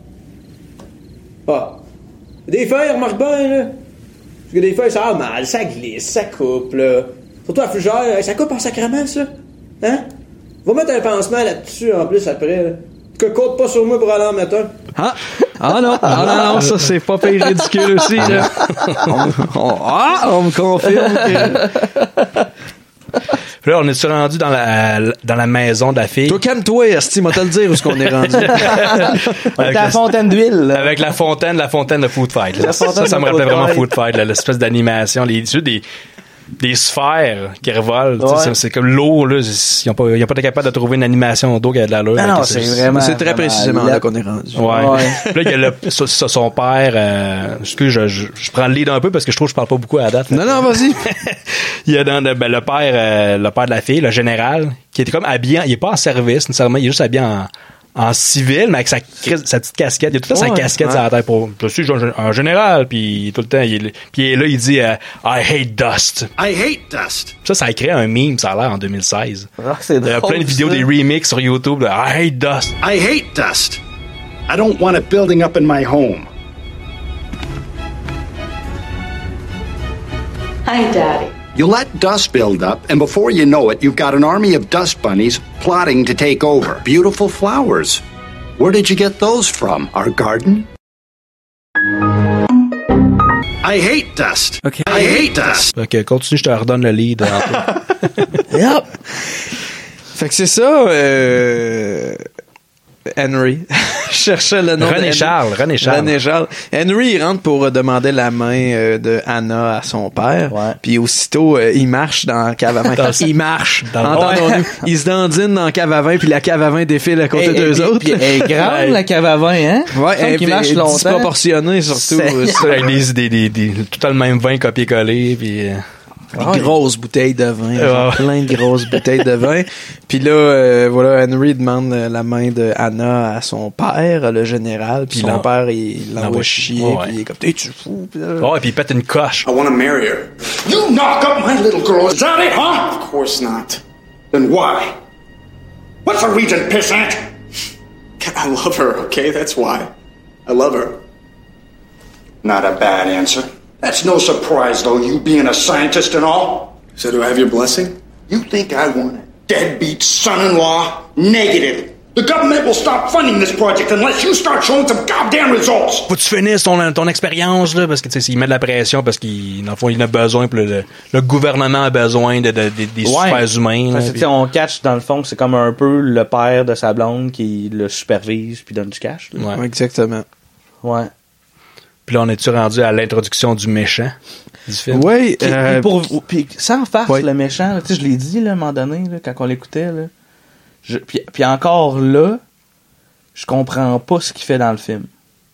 Ah. Des feuilles, remarque bien, là. Parce que des feuilles, ça a mal, ça glisse, ça coupe, là. Surtout la fougère, ça coupe en sacrament, ça. Hein? Va mettre un pansement là-dessus en plus après. Là. Que compte pas sur moi pour aller en mettre un. Ah! Ah non! Ah non, non, ça c'est pas pire ridicule aussi, là. on, on, ah! On me confirme que... Puis là, on est rendu dans la, dans la maison de la fille. Toi, calme-toi, Esti, moi te le dire où est-ce qu'on est rendu. On est à la fontaine d'huile. Là. Avec la fontaine, la fontaine de Food Fight. Là. Ça, ça, ça me rappelait vraiment Food Fight, là, l'espèce d'animation, les des des sphères qui revolent. Ouais. C'est, c'est comme l'eau, là. Ils n'ont pas, ils ont pas été capables de trouver une animation d'eau qui a de l'allure. Non, non, c'est vraiment. C'est très précisément là qu'on est rendu. Ouais. ouais. Puis là, il y a le, ça, ça, son père, euh, excuse, je, je, je prends le lead un peu parce que je trouve que je parle pas beaucoup à la date. Non, non, vas-y. Il y a dans le, ben, le père, euh, le père de la fille, le général, qui était comme habillé, il est pas en service, nécessairement, il est juste habillé en, en civil, mais avec sa, sa petite casquette. Il a tout le temps ouais, sa casquette ouais. sur la tête pour, je suis un général, puis tout le temps, il, puis là, il dit, uh, I hate dust. I hate dust. Ça, ça a créé un meme, ça a l'air, en deux mille seize. Ah, c'est drôle, il y a plein de vidéos, ça. Des remixes sur YouTube, de, I hate dust. I hate dust. I don't want it building up in my home. Hi, Daddy. You let dust build up, and before you know it, you've got an army of dust bunnies plotting to take over. Beautiful flowers. Where did you get those from? Our garden? I hate dust. Okay. I hate dust. Ok, continue, je te redonne le lead. Yep. Fait que c'est ça, euh... Henry. Je cherchais le nom René de Charles, René Charles. René Charles. Henry, il rentre pour euh, demander la main euh, de Anna à son père. Ouais. Puis aussitôt, euh, il marche dans la cave à vin. Il marche. Entendons-nous. Ouais. Il se dandine dans la cave à vin, puis la cave à vin défile à côté d'eux autres. Puis elle est grande, ouais. La cave à vin, hein? Ouais, elle, qui marche longtemps. Disproportionnée, surtout. Avec des, des, des, des, tout le même vin copié-collé, puis... Euh... Des ah, grosses bouteilles de vin, genre, plein de grosses bouteilles de vin. Puis là, euh, voilà, Henry demande la main de Anna à son père, le général. Puis son... l'empère, il l'envoie chier. Ouais. Puis il est comme, t'es-tu fou? Puis là... oh, et puis il pète une coche. I want to marry her. You knock up my little girl, is that it, huh? Of course not. Then why? What's the reason, pissant? I love her, okay? That's why. I love her. Not a bad answer. That's no surprise, though, you being a scientist and all. So do I have your blessing? You think I want a deadbeat son-in-law? Negative. The government will stop funding this project unless you start showing some goddamn results. Faut que tu finisses ton, ton expérience, là, parce que, tu sais, il met de la pression parce qu'il, dans le fond, il a besoin, puis le, le gouvernement a besoin de, de, de des ouais. super humains. Parce que, tu sais, on catch, dans le fond, que c'est comme un peu le père de sa blonde qui le supervise puis donne du cash. Ouais. ouais, exactement. Ouais. Puis là, on est-tu rendu à l'introduction du méchant du film? Oui. Euh, pour, puis sans farce, ouais. le méchant, tu sais, je l'ai dit, là, à un moment donné, là, quand on l'écoutait, là. Je, puis, puis encore là, je comprends pas ce qu'il fait dans le film.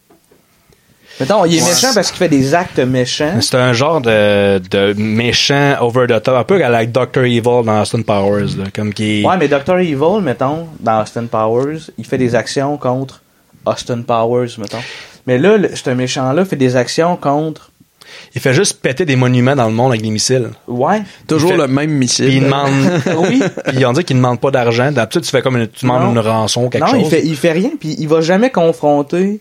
Mettons, il est ouais. méchant parce qu'il fait des actes méchants. C'est un genre de, de méchant over the top, un peu à la docteur Evil dans Austin Powers, là, comme qui. Ouais, mais docteur Evil, mettons, dans Austin Powers, il fait des actions contre Austin Powers, mettons. Mais là, le, ce méchant-là fait des actions contre... Il fait juste péter des monuments dans le monde avec des missiles. Ouais. Toujours fait... le même missile. Puis il demande... oui. Puis on dit qu'il ne demande pas d'argent. D'habitude, tu fais comme une... tu demandes non. une rançon ou quelque non, chose. Non, il fait, il fait rien. Puis il va jamais confronter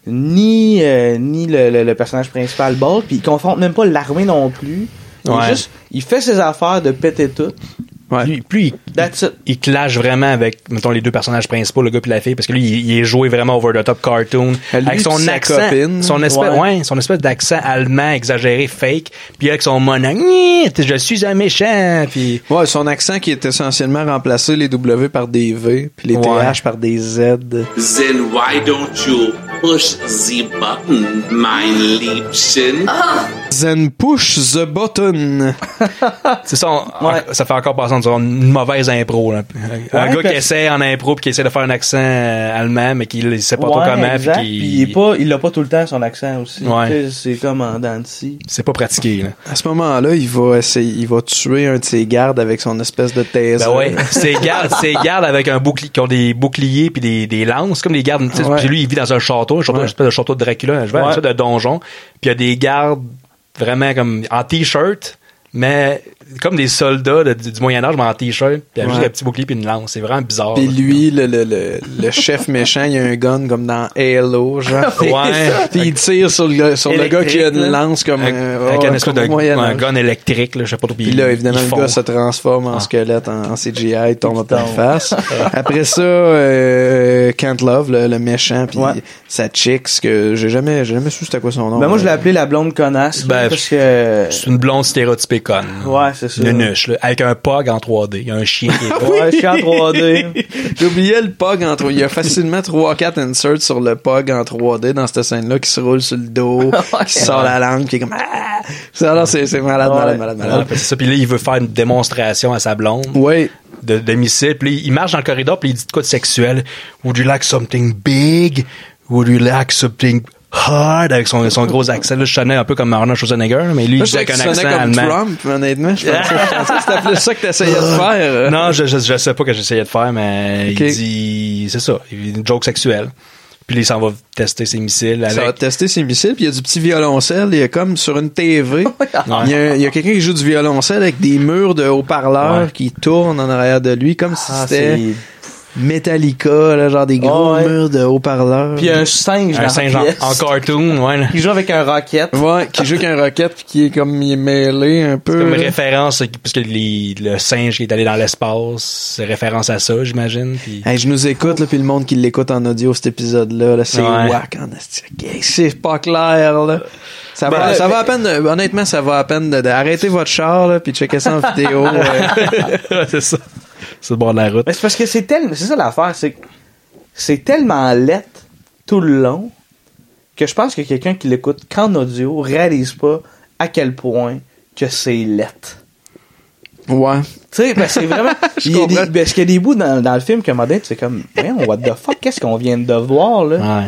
ni, euh, ni le, le, le personnage principal, Bolt. Puis il confronte même pas l'armée non plus. Il, ouais. juste, il fait ses affaires de péter tout. Ouais. Puis, puis il, il clash vraiment avec, mettons, les deux personnages principaux, le gars puis la fille, parce que lui, il, il est joué vraiment over the top cartoon, lui, avec son accent, copine. son espèce, ouais. ouais, son espèce d'accent allemand exagéré, fake, puis avec son monac, je suis un méchant, puis ouais, son accent qui est essentiellement remplacé les W par des V, puis les ouais. T H par des Z. Then why don't you push the button, mein Liebchen? Ah. Then push the button. C'est ça, on, ouais. ça fait encore passer une mauvaise impro. Là. Un ouais, gars qui essaie en impro puis qui essaie de faire un accent euh, allemand mais qui ne sait pas ouais, trop comment. Exact. Puis il il est pas, il a pas tout le temps son accent aussi. Ouais. C'est comme en dents de scie. C'est pas pratiqué. Là. À ce moment-là, il va essayer, il va tuer un de ses gardes avec son espèce de taser. Ben ouais, ses gardes, ses gardes avec un bouclier, qui ont des boucliers puis des, des lances, comme des gardes. Ouais. Lui, il vit dans un château, un, château, ouais. une espèce de château de Dracula, je vais ouais. un de donjon. Puis il y a des gardes vraiment comme en t-shirt. Mais comme des soldats de, du Moyen-Âge, mais en t-shirt, puis avec Ouais. juste un petit bouclier puis une lance. C'est vraiment bizarre. Puis là. lui, le, le, le, le chef méchant, il a un gun comme dans Halo, genre. Ouais. Puis il tire sur le, sur le gars qui a une lance comme Avec, euh, avec ouais, un espèce comme de au Moyen-Âge. un gun électrique, là, je sais pas trop. Puis là, évidemment, ils le font. gars se transforme en Ah. squelette, en, en C G I, il tombe en pleine face. Après ça, euh, Can't Love, le, le méchant, puis Ouais. sa chick, ce que j'ai jamais, j'ai jamais su c'était quoi son nom. Ben, moi, je l'ai appelé la blonde connasse. Ben, là, parce que. C'est une blonde stéréotypée conne. Ouais, c'est ça. Une nuche, là, avec un pog en trois D. Il y a un chien qui est là. Ouais, je suis en trois D. J'oubliais le pog en trois D. Il y a facilement trois quatre inserts sur le pog en trois D dans cette scène-là qui se roule sur le dos, qui sort la langue, qui est comme ah! Ça, là, c'est, c'est malade, malade, malade, malade. Ouais, c'est ça. Puis là, il veut faire une démonstration à sa blonde. Ouais. De, de missile. Puis là, il marche dans le corridor, puis il dit de quoi de sexuel. Would you like something big? Would you like something hard? Avec son, son gros accent. Là, je sonnais un peu comme Arnold Schwarzenegger, mais lui, il disait avec un accent comme allemand. Trump, honnêtement. Je pensais, je pensais que c'était plus ça que t'essayais de faire. Non, je, je, je sais pas que j'essayais de faire, mais Okay. il dit, c'est ça, une joke sexuelle. Puis là, il s'en va tester ses missiles avec. Ça va tester ses missiles, puis il y a du petit violoncelle, il y a comme sur une T V, Ouais. il y a, il y a quelqu'un qui joue du violoncelle avec des murs de haut-parleurs Ouais. qui tournent en arrière de lui, comme si Ah, c'était c'est- Metallica, là, genre des gros Oh, ouais. murs de haut-parleurs. Puis il y a un singe dans un la singe en, pièce. en cartoon, ouais. là. Qui joue avec un rocket. Ouais, qui joue qu'un rocket, puis qui est comme, il est mêlé un peu. Comme là. référence, parce que les- le singe qui est allé dans l'espace, c'est référence à ça, j'imagine. Puis... Hey, je nous écoute, là, puis le monde qui l'écoute en audio, cet épisode-là, là, c'est Ouais. whack en esti. Ok, c'est pas clair, là. Ça va, Ben, ça ben- va à peine, de- honnêtement, ça va à peine de- d'arrêter votre char, là, puis checker ça en vidéo. euh. Ouais, c'est ça. C'est le bord de la route. Mais c'est parce que c'est tellement, c'est ça l'affaire, c'est que c'est tellement lettre tout le long que je pense que quelqu'un qui l'écoute qu'en audio réalise pas à quel point que c'est lettre. Ouais. Tu sais, ben c'est vraiment. il y a des, ben, parce qu'il y a des bouts dans, dans le film que moderne, c'est comme, voyons, what the fuck, qu'est-ce qu'on vient de voir, là? Ouais.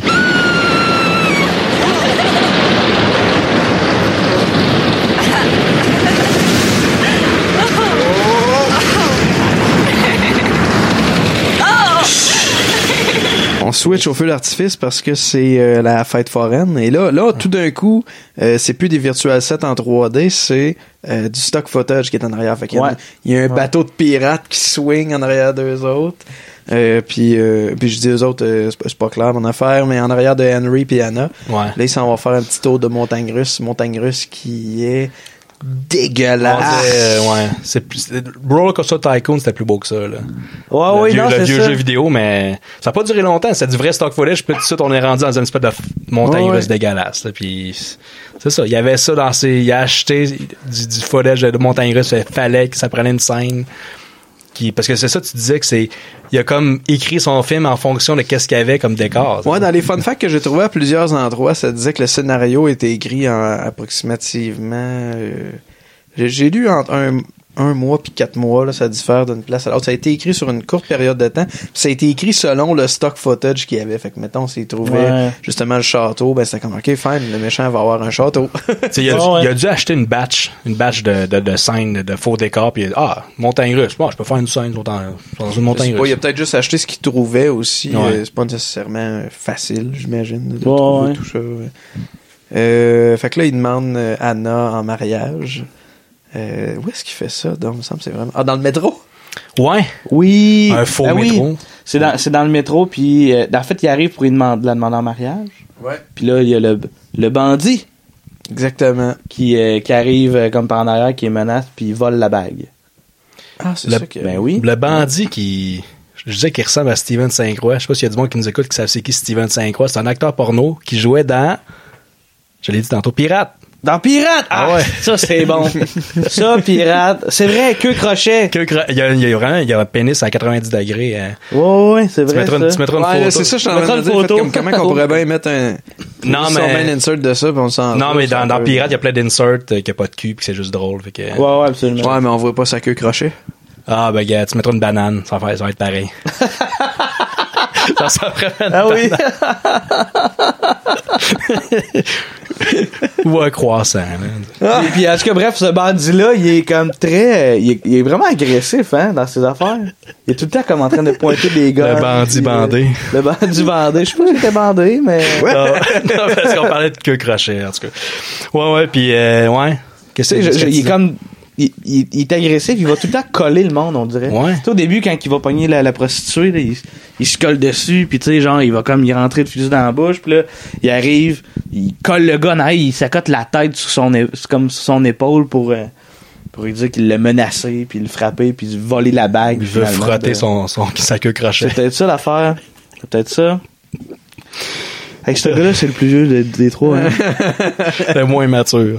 On switch au feu d'artifice parce que c'est euh, la fête foraine. Et là, là, tout d'un coup, euh, c'est plus des virtual sets en trois D, c'est euh, du stock footage qui est en arrière. Fait qu'il y a, Ouais. il y a un Ouais. bateau de pirates qui swing en arrière d'eux autres. Euh, puis, euh, puis je dis eux autres, euh, c'est pas, c'est pas clair mon affaire, mais en arrière de Henry puis Anna. Ouais. Là, ils s'en vont faire un petit tour de montagne russe. Montagne russe qui est On dégueulasse. dirait, euh, ouais. C'est plus, Roller Coaster Tycoon, c'était plus beau que ça, là. Ouais, le oui, vieux, non, le c'est vieux ça. jeu vidéo, mais ça n'a pas duré longtemps. C'est du vrai stock footage. Puis tout de suite, on est rendu dans une espèce de f- montagne Ouais, russe ouais. dégueulasse. Là, puis c'est ça. Il y avait ça dans ses. Il a acheté du, du footage de montagne russe. Il fallait que ça prenait une scène. Qui, parce que c'est ça, tu disais que c'est. Il a comme écrit son film en fonction de qu'est-ce qu'il y avait comme décor. Ouais, dans les fun facts que j'ai trouvé à plusieurs endroits, ça disait que le scénario était écrit en approximativement. euh, j'ai, j'ai lu entre un, un mois puis quatre mois, là, ça diffère d'une place à l'autre. Ça a été écrit sur une courte période de temps. Puis ça a été écrit selon le stock footage qu'il y avait. Fait que mettons, s'il trouvait Ouais. justement le château, ben c'était comme ok, fine, le méchant va avoir un château. Tu sais, il, a, Ah ouais. il a dû acheter une batch, une batch de, de, de scènes, de, de faux décors, puis il a dit, ah, montagne russe, bon, je peux faire une scène dans, dans une Je montagne sais pas, russe. il a peut-être juste acheté ce qu'il trouvait aussi. Ouais. Euh, c'est pas nécessairement euh, facile, j'imagine, de Ouais, trouver ouais. tout ça. ouais. Euh, fait que là, il demande euh, Anna en mariage. Euh, où est-ce qu'il fait ça? Donc, il me semble que c'est vraiment. Ah, dans le métro? Ouais. Oui. Un faux Ah oui. métro. C'est dans, c'est dans le métro, puis euh, en fait, il arrive pour lui demander, la demander en mariage. Ouais. Puis là, il y a le, le bandit Exactement. qui, euh, qui arrive euh, comme par en arrière, qui menace, puis il vole la bague. Ah, c'est Le- ça que. Ben oui. Le bandit qui. Je disais qu'il ressemble à Steven Saint-Croix. Je sais pas s'il y a du monde qui nous écoute qui savent c'est qui Steven Saint-Croix. C'est un acteur porno qui jouait dans. Je l'ai dit tantôt, Pirate. Dans Pirate! Ah, Ah ouais. Ça, c'est bon. Ça, Pirate. C'est vrai, queue crochet. Que cra- Il y a, il y a vraiment il y a un pénis à quatre-vingt-dix degrés. hein. Ouais, ouais, c'est Tu vrai. mettras une, ça. tu mettras une Ouais, photo. là, c'est ça, je suis en Mettra train de une dire. Fait photo. comme, comment qu'on pourrait bien mettre un. Non, juste mais- un insert de ça, puis on s'en. Non, mais dans, ça dans peut- Pirate, il y a plein d'inserts euh, qui a pas de cul puis que c'est juste drôle. Fait que, Ouais, ouais, absolument. Ouais, mais on voit pas sa queue crochet. Ah, ben, gars, tu mettras une banane. Ça va, faire- ça va être pareil. Ça ressemble vraiment à une Ah oui. Ou un croissant. là. Et puis, en tout cas, bref, ce bandit-là, il est comme très. Il est, il est vraiment agressif, hein, dans ses affaires. Il est tout le temps comme en train de pointer des gars. Le bandit bandé. Le bandit bandé. Je sais pas si c'était bandé, mais. Non, non, parce qu'on parlait de queue crochet, en tout cas. Ouais, ouais, puis euh, ouais. Qu'est-ce Tu que sais, je- qu'est-ce je- que il est tu comme il, il, il est agressif, il va tout le temps coller le monde, on dirait. Ouais. Tu sais, au début, quand il va pogner la, la prostituée, là, il, il se colle dessus, puis tu sais, genre, il va comme y rentrer le fusil dans la bouche, puis là, il arrive, il colle le gars, il s'accote la tête sur son, é- comme sur son épaule pour, euh, pour lui dire qu'il l'a menacé, puis le frapper, puis voler la bague. Il veut finalement, frotter de... son, son, sa queue crochet. C'est peut-être ça l'affaire. C'est peut-être ça. Hey, ce gars-là, c'est le plus vieux des, des trois. Hein? Le moins mature.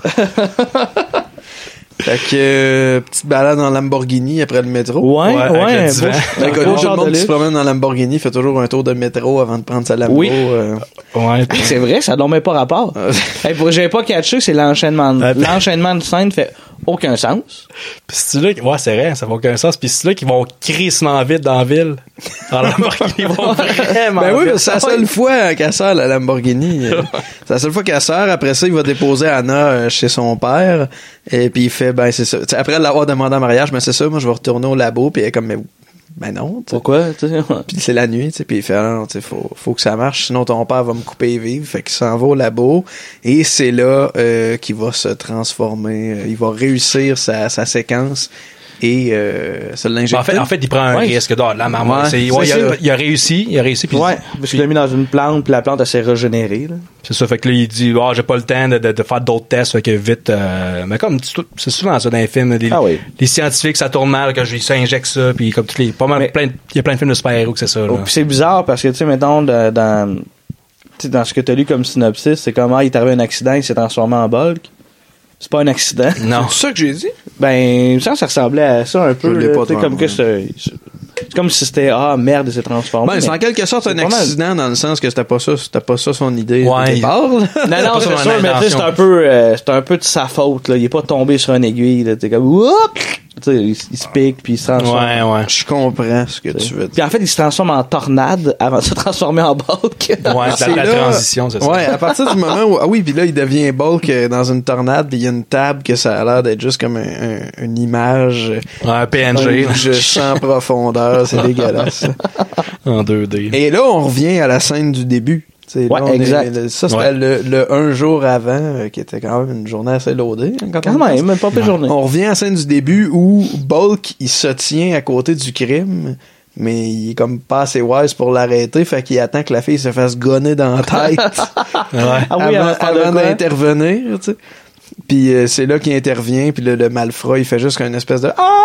Fait que, euh, petite balade en Lamborghini après le métro. Ouais, ouais. ouais ouais Ben, beau, tout beau le genre monde de qui se luxe. promène en Lamborghini fait toujours un tour de métro avant de prendre sa Lambo. Oui. euh. Ouais. C'est vrai, ça n'a même pas rapport. Hey, pour j'avais pas catché, c'est l'enchaînement. Ouais. L'enchaînement de scène fait aucun sens. Pis c'est là, ouais, c'est vrai, ça n'a aucun sens. Pis c'est là qu'ils vont crissement vite dans la ville. En Lamborghini, ils vont vraiment Ben oui, vite. c'est la seule fois qu'elle sort la Lamborghini. C'est la seule fois qu'elle sort. Après ça, il va déposer Anna euh, chez son père. Et puis il fait, ben c'est ça. T'sais, après l'avoir demandé en mariage, ben c'est ça, moi je vais retourner au labo. Puis elle est comme, mais ben non. T'sais. Pourquoi? Tu sais? Puis c'est la nuit, tu sais, puis il fait, ah non, tu sais, faut, faut que ça marche, sinon ton père va me couper vive. Fait qu'il s'en va au labo. Et c'est là euh, qu'il va se transformer. Il va réussir sa, sa séquence. Et euh, se l'injecter. En fait, en fait, il prend un Ouais. risque d'or. La maman, Ouais, c'est, c'est ouais, il, a, ça. il a réussi, il a réussi. Puis Ouais, parce qu'il l'a mis dans une plante, puis la plante, elle s'est régénérée. Là. c'est ça. Fait que là, il dit, oh, j'ai pas le temps de, de, de faire d'autres tests, fait que vite. Euh, mais comme tu- c'est souvent ça dans les films, les, Ah oui. les scientifiques, ça tourne mal, que je ça injecte ça, puis comme tous les, pas mal, Mais- plein, de- il y a plein de films de super-héros que c'est ça. Là. Oh, puis c'est bizarre parce que, tu sais, mettons, de- dans, tu sais, dans ce que t'as lu comme synopsis, c'est comme, ah, il est arrivé un accident, il s'est transformé en Bulk. C'est pas un accident. Non. C'est ça que j'ai dit? Ben, ça, ça ressemblait à ça un peu. Je l'ai là, pas tu sais, devant comme moi. que c'est, c'est comme si c'était, ah, merde, il s'est transformé. Ben, c'est mais en quelque sorte un c'est pas mal. accident dans le sens que c'était pas ça, c'était pas ça son idée Ouais, au départ. là. Non, non, pas c'est son sûr, mais tu sais, intention. c'est un peu, euh, c'est un peu de sa faute, là. Il est pas tombé sur une aiguille, là. T'es comme, whoop! Tu sais, il, il se pique, puis il se transforme. Ouais, ouais. Je comprends ce que tu veux Puis dire. en fait, il se transforme en tornade avant de se transformer en Bulk. Ouais, la, C'est la là- transition, c'est ça. Ouais, à partir du moment où, ah oui, puis là, il devient Bulk euh, dans une tornade, puis il y a une table que ça a l'air d'être juste comme un, un- une image. Ouais, un P N Un G. image sans profondeur, c'est dégueulasse. En deux D. Et là, on revient à la scène du début. T'sais, Ouais, là, on est- exact. le- ça, c'était Ouais. le, le un jour avant, euh, qui était quand même une journée assez loadée. hein, quand Quand on pense. même, même pas plus journée. On revient à la scène du début où Bulk, il se tient à côté du crime, mais il est comme pas assez wise pour l'arrêter, fait qu'il attend que la fille se fasse gonner dans la tête Ouais. Ah oui, avant, avant de faire de avant quoi? d'intervenir, tu sais. Puis euh, c'est là qu'il intervient, puis le, le malfrat, il fait juste qu'une espèce de ah!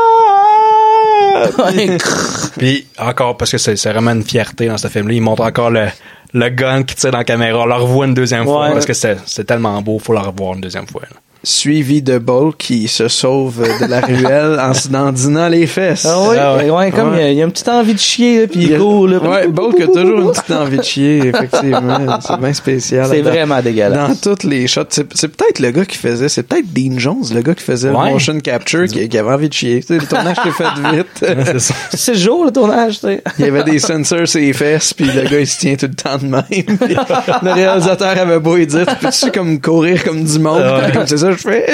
Puis- Puis encore, parce que c'est, c'est vraiment une fierté dans ce film-là, il montre encore le, le gun qui tire dans la caméra. On le revoit une deuxième fois Ouais. parce que c'est, c'est tellement beau, faut le revoir une deuxième fois. là. Suivi de Bulk qui se sauve de la ruelle en se dandinant les fesses. Ah oui, Ah ouais. ouais, comme Ouais. il y a- il y a une petite envie de chier, là, puis il court, là. Ouais, Bulk a toujours une petite envie de chier, effectivement. C'est bien spécial. C'est Dans- vraiment Dans dégueulasse. toutes les shots, c'est, c'est peut-être le gars qui faisait, c'est peut-être Dean Jones, le gars qui faisait Ouais. le motion capture, qui, qui avait envie de chier. Tu sais, le tournage s'est fait vite. Ouais, c'est ça. C'est le jour, le tournage, tu sais. Il y avait des sensors sur les fesses, puis le gars, il se tient tout le temps de même. Puis le réalisateur avait beau lui dire, tu peux-tu comme courir comme du monde? Ouais. Puis comme c'est ça que je fais.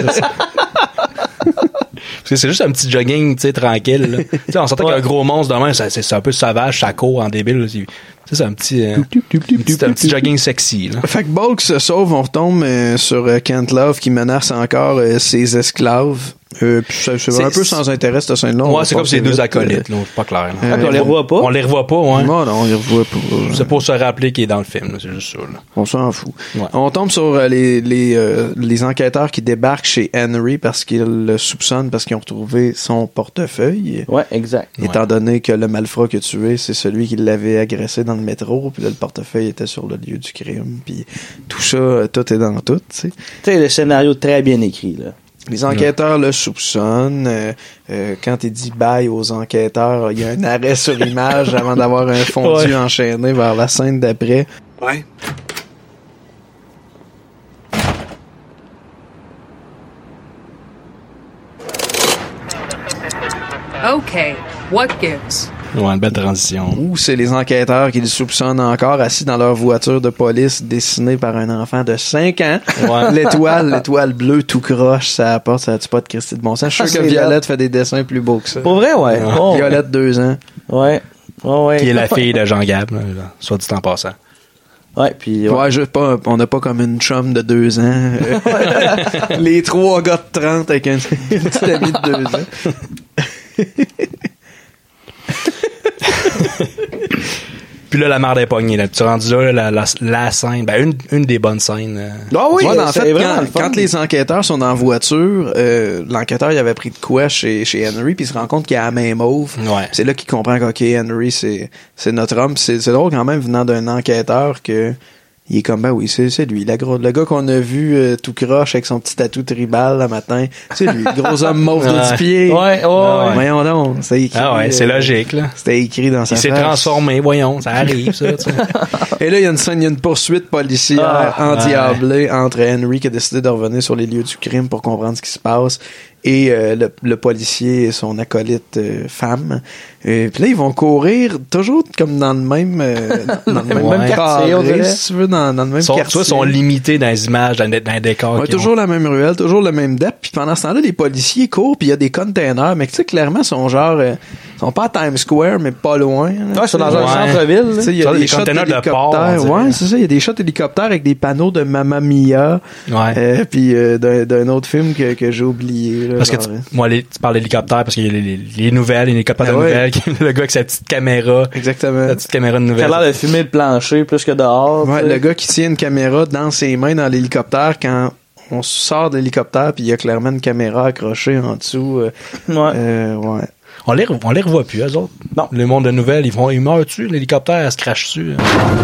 Parce que c'est juste un petit jogging, tu sais, tranquille. Là. Tu sais, on s'entend Ouais. qu'un gros monstre demain, c'est, c'est un peu sauvage, ça court en débile. Là. C'est, c'est un petit, euh, un petit, un petit jogging sexy. Là. Fait que Bulk se sauve, on retombe euh, sur euh, Kent Love qui menace encore euh, ses esclaves. Euh, puis c'est, c'est C'est- un peu sans intérêt cette scène-là. On Ouais, va c'est comme passer ces deux vite, acolytes, là, c'est pas clair. Là. euh, Ah, puis on les revoit pas. On les revoit pas, ouais. Non, non, on les revoit pas. C'est pour se rappeler qu'il est dans le film, là, c'est juste ça. Là. On s'en fout. Ouais. On tombe sur euh, les les, euh, les enquêteurs qui débarquent chez Henry parce qu'ils le soupçonnent parce qu'ils ont retrouvé son portefeuille. Ouais, exact. Étant donné que le malfrat qu'il a tué, c'est celui qui l'avait agressé dans le métro, puis là, le portefeuille était sur le lieu du crime, puis tout ça, euh, tout est dans tout, tu sais. Tu sais, le scénario très bien écrit, là. Les enquêteurs le soupçonnent. Euh, euh, quand il dit bye aux enquêteurs, il y a un arrêt sur image avant d'avoir un fondu Ouais. enchaîné vers la scène d'après. Bye. Okay, what gives? Ouais, une belle transition. Ou c'est les enquêteurs qui le soupçonnent encore assis dans leur voiture de police dessinée par un enfant de cinq ans. Ouais. L'étoile, l'étoile bleue tout croche, ça apporte, ça a-tu pas de Christy de bon sens. Je suis Ah, sûr que c'est Violette fait des dessins plus beaux que ça. Pour vrai, ouais. Bon. Violette, deux ans. Ouais. Ouais, ouais. Qui est la fille de Jean Gab, là, soit dit en passant. Ouais, puis ouais. ouais, je pas, on n'a pas comme une chum de deux ans. Euh, les trois gars de trente avec un, une petite amie de deux ans. Puis là, la merde est pognée. Là. Tu es rendu là, la, la, la scène, ben une, une des bonnes scènes. Euh. Ah oui, ouais, en fait, quand, quand les enquêteurs sont en voiture, euh, l'enquêteur il avait pris de quoi chez, chez Henry, puis il se rend compte qu'il a la main mauve. Ouais. C'est là qu'il comprend qu'ok, Henry, c'est, c'est notre homme. C'est, c'est drôle quand même, venant d'un enquêteur, que il est comme, ben oui, c'est, c'est lui, la gros, le gars qu'on a vu euh, tout croche avec son petit tatou tribal le matin. C'est lui, le gros homme mauve de dix pieds. Ouais, ouais, ouais. Voyons donc, c'est écrit. Ah ouais, c'est euh, logique, là. C'était écrit dans sa Il s'est phrase. transformé, voyons, ça arrive, ça, tu sais. Et là, il y a une scène, il y a une poursuite policière Ah, endiablée ouais. entre Henry qui a décidé de revenir sur les lieux du crime pour comprendre ce qui se passe et euh, le, le policier et son acolyte euh, femme. Et puis là, ils vont courir toujours comme dans le même euh, dans le même, ouais. même quartier, on dirait, si tu veux, dans, dans le même Sont, quartier. Ils sont limités dans les images, dans, dans les décors. Ouais, toujours ont. La même ruelle, toujours le même depth. Puis pendant ce temps-là, les policiers courent, puis il y a des containers, mais tu sais, clairement, ils sont genre... Euh, ils sont pas à Times Square, mais pas loin. Ouais, ils sont dans un ouais. centre-ville. Tu sais, il y a des, des containers de port. Ouais, c'est ça. Il y a des shots hélicoptères avec des panneaux de Mamma Mia. Ouais. Euh, puis euh, d'un, d'un autre film que, que j'ai oublié. Là, parce que tu, moi, les, tu parles d'hélicoptère parce qu'il y a les, les, les nouvelles, les hélicoptères de ouais. nouvelles, le gars avec sa petite caméra. Exactement. Sa petite caméra de nouvelles. Il a l'air de filmer le plancher plus que dehors. Ouais, t'sais. le gars qui tient une caméra dans ses mains dans l'hélicoptère quand on sort de l'hélicoptère, puis il y a clairement une caméra accrochée en dessous. Euh, ouais. Euh, ouais. On les, on les revoit plus, eux autres. Non. Le monde de nouvelles, ils vont, ils meurent dessus, l'hélicoptère, elle se crache dessus.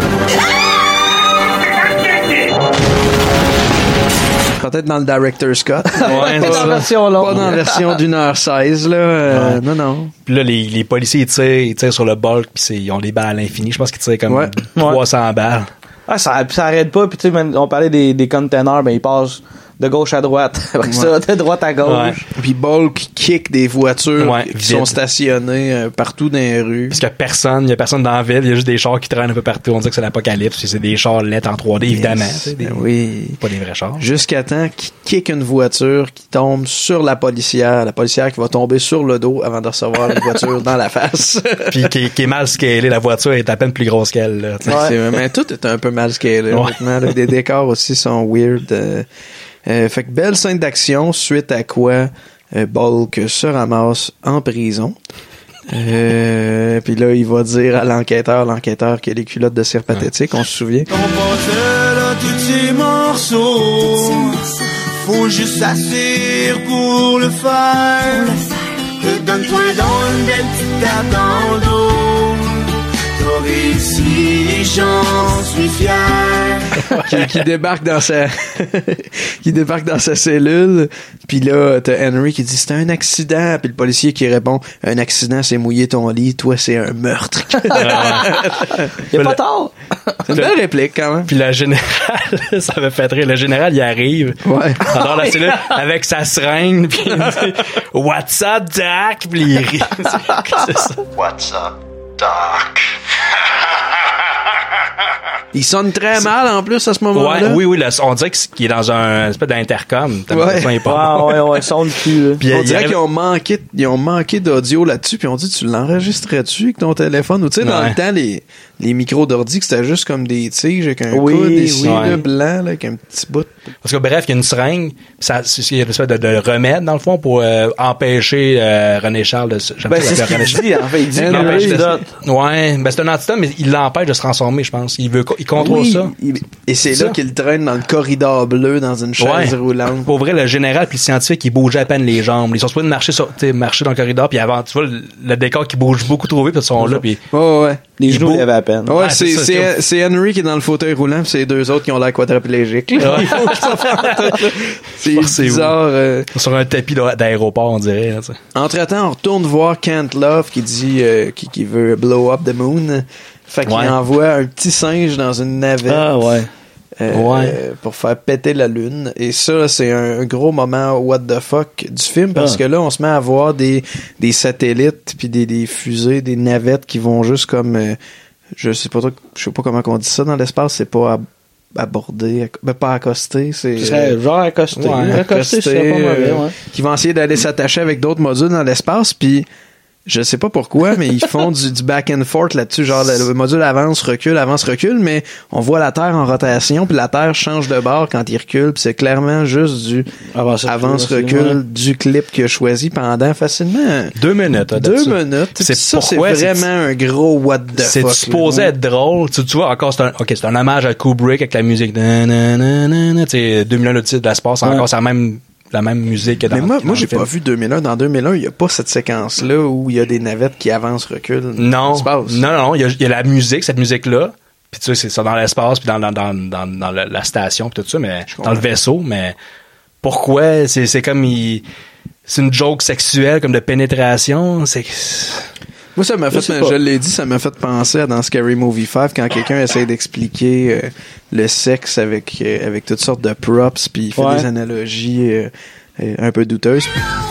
Peut-être dans le Director's Cut. Ouais, pas dans la version longue. Pas dans la version d'une heure seize, là. Euh, ouais. Non, non. Puis là, les, les policiers, ils tirent, ils tirent sur le bulk, puis ils ont des balles à l'infini. Je pense qu'ils tirent comme ouais. trois cents balles. Ah, ça, ça arrête pas. Puis tu sais, on parlait des, des containers, ben ils passent de gauche à droite. Après ouais. ça, de droite à gauche. Ouais. Puis Bulk kick des voitures ouais, qui vide. sont stationnées euh, partout dans les rues. Parce qu'il y a personne, il y a personne dans la ville, il y a juste des chars qui traînent un peu partout. On dit que c'est l'apocalypse, puis c'est des chars L E D en trois D, yes. évidemment. Des, oui. Pas des vrais chars. Jusqu'à temps qu'il kick une voiture qui tombe sur la policière, la policière qui va tomber sur le dos avant de recevoir une voiture dans la face. Puis qui, qui est mal scalée, la voiture est à peine plus grosse qu'elle. Là, ouais. c'est, mais tout est un peu mal scalé. Ouais. Honnêtement, là, les décors aussi sont weird. Euh, Euh, fait que belle scène d'action, suite à quoi euh, Bulk se ramasse en prison. Euh, puis là, il va dire à l'enquêteur, l'enquêteur qui a les culottes de cire pathétique, on se souvient. On là tous ces morceaux, faut juste assez pour le faire. Donne-toi donc une belle petite tape dans le dos. T'as réussi, j'en suis fier. qui, qui débarque dans sa qui débarque dans sa cellule, puis là t'as Henry qui dit c'est un accident, puis le policier qui répond un accident c'est mouiller ton lit, toi c'est un meurtre. Il a pas tort. C'est une belle réplique quand même. Puis la générale, ça me fait rire, le général il arrive ouais. dans la cellule avec sa seringue, puis il dit what's up Doc, puis il rit. C'est ça. What's up Doc? Il sonne très mal en plus à ce moment-là. Ouais, oui, oui, là, on dirait qu'il est dans un espèce d'intercom. Ouais, pas. ouais, ouais, sonne plus. Puis on dirait qu'ils ont manqué, ils ont manqué d'audio là-dessus, puis on dit tu l'enregistrais-tu avec ton téléphone ou tu sais ouais. dans le temps les les micros d'ordi que c'était juste comme des tiges avec un oui, coude ici oui. là, blanc là, avec un petit bout. Parce que bref, il y a une seringue, ça il y a une espèce de, de remède dans le fond pour euh, empêcher euh, René Charles de j'aime ben, c'est ce qu'il dit, en fait, il dit qu'il l'empêche de ouais, ben c'est un antidote mais il l'empêche de se transformer, je pense. Il veut il contrôle oui, ça. Il, et c'est, c'est là ça. Qu'il traîne dans le corridor bleu dans une chaise ouais. roulante. Pour vrai, le général puis le scientifique, ils bougent à peine les jambes. Ils sont supposés marcher sur marcher dans le corridor puis avant tu vois le, le décor qui bouge beaucoup trop vite puis ils sont là puis oh, ouais. les genoux ils avaient à peine. Ouais, ah, c'est c'est, c'est, c'est Henry qui est dans le fauteuil roulant puis c'est deux autres qui ont l'air quadriplégiques. Ouais. C'est bizarre. Euh... Sur un tapis d'aéroport, on dirait. Là, entre-temps, on retourne voir Kent Love qui dit euh, qui, qui veut blow up the moon. Fait qu'il ouais. envoie un petit singe dans une navette. Ah ouais. Euh, ouais. Pour faire péter la lune. Et ça, c'est un gros moment what the fuck du film parce ah. que là, on se met à voir des, des satellites puis des, des fusées, des navettes qui vont juste comme... Euh, je sais pas trop, je sais pas comment on dit ça dans l'espace, c'est pas... À, aborder, ben pas accoster, c'est euh, genre accoster, ouais, accoster, c'est pas mauvais, ouais. Qui vont essayer d'aller s'attacher avec d'autres modules dans l'espace, puis Je sais pas pourquoi, mais ils font du, du back and forth là-dessus, genre le, le module avance, recule, avance, recule, mais on voit la Terre en rotation, puis la Terre change de bord quand il recule, puis c'est clairement juste du avance, avance recule ouais. du clip qu'il a choisi pendant facilement deux minutes. Hein, deux minutes. C'est ça, c'est vraiment c'est, un gros what the c'est fuck. C'est supposé là. Être drôle. Tu, tu vois, encore, c'est un, ok, c'est un hommage à Kubrick avec la musique. Tu sais, deux mille un, le titre de l'espace, ouais. Encore, c'est la même la même musique que dans mais moi, dans moi j'ai film. Pas vu deux mille un. Dans deux mille un, il y a pas cette séquence-là où il y a des navettes qui avancent, reculent. Non. Non, non, non. Il y a, il y a la musique, cette musique-là. Puis tu sais, c'est ça dans l'espace, puis dans, dans, dans, dans, dans la, la station, puis tout ça, mais dans le vaisseau. Mais pourquoi? C'est, c'est comme... Il, c'est une joke sexuelle, comme de pénétration. C'est... Moi, ça m'a fait, je, je l'ai dit, ça m'a fait penser à dans Scary Movie cinq quand quelqu'un essaie d'expliquer euh, le sexe avec euh, avec toutes sortes de props, puis il fait ouais. des analogies euh, euh, un peu douteuses.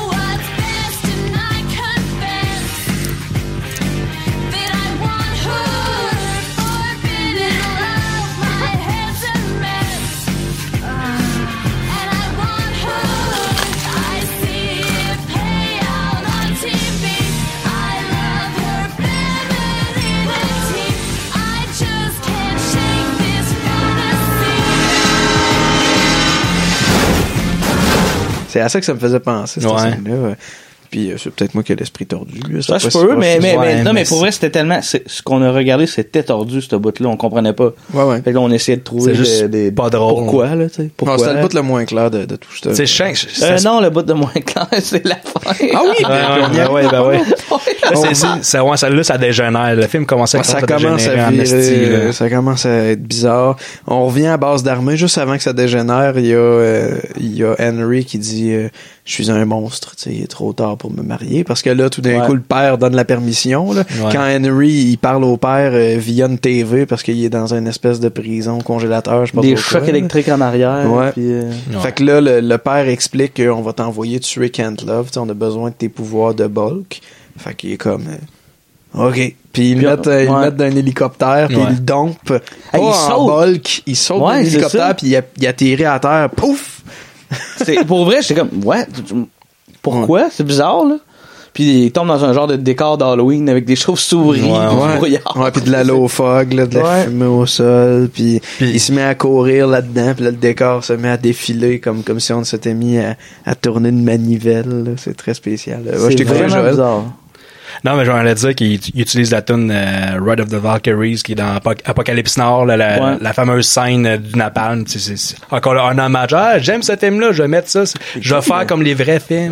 C'est à ça que ça me faisait penser, cette ouais. scène-là. Puis euh, c'est peut-être moi qui ai l'esprit tordu. Là, ça se peut, mais, mais, mais, non, mais pour vrai, c'était tellement... C'est, ce qu'on a regardé, c'était tordu, ce bout-là. On comprenait pas. Ouais, ouais. Fait que là, on essayait de trouver c'est des, des... pas drôle. Pourquoi, là, tu sais? Pourquoi? Non, c'était le bout le moins clair de, de tout ça. C'est chiant. Euh, non, le bout le moins clair, c'est la fin. Ah oui! Ben, ben, ouais, ben ouais. Là, c'est, c'est, c'est, ouais, ça, là, ça dégénère. Le film commençait à ça commence à virer, ça commence à être bizarre. On revient à base d'armée. Juste avant que ça dégénère, il y a, euh, il y a Henry qui dit... Euh, je suis un monstre, tu sais, il est trop tard pour me marier. Parce que là, tout d'un ouais. coup, le père donne la permission. Là. Ouais. Quand Henry, il parle au père euh, via une T V parce qu'il est dans une espèce de prison, congélateur, je sais pas des pourquoi. Des chocs électriques en arrière. Ouais. Puis, euh... ouais. Fait que là, le, le père explique qu'on va t'envoyer tuer Kent Love. Tu sais, on a besoin de tes pouvoirs de bulk. Fait qu'il est comme... Euh, OK. Puis ils le mettent, euh, ouais. ils le mettent d'un hélicoptère, puis ouais. ils le dompent. Hey, il saute. Bulk. Il saute ouais, d'un hélicoptère, puis il, il atterrit à terre. Pouf! C'est, pour vrai, j'étais comme, ouais, pourquoi? Ouais. C'est bizarre, là. Puis il tombe dans un genre de décor d'Halloween avec des chauves-souris, ouais, ouais. ouais, puis de la low fog, là, de la ouais. fumée au sol, puis il se met à courir là-dedans, puis là, le décor se met à défiler comme, comme si on s'était mis à, à tourner une manivelle, là. C'est très spécial. Là. Ouais, c'est vraiment Joël. Bizarre. Non, mais j'allais dire qu'il utilise la tune euh, Ride of the Valkyries qui est dans Apocalypse Nord, là, la, ouais. la fameuse scène euh, du napalm. C'est, c'est, c'est encore là, un hommage. Ah, j'aime ce thème-là, je vais mettre ça. Je vais faire comme les vrais films.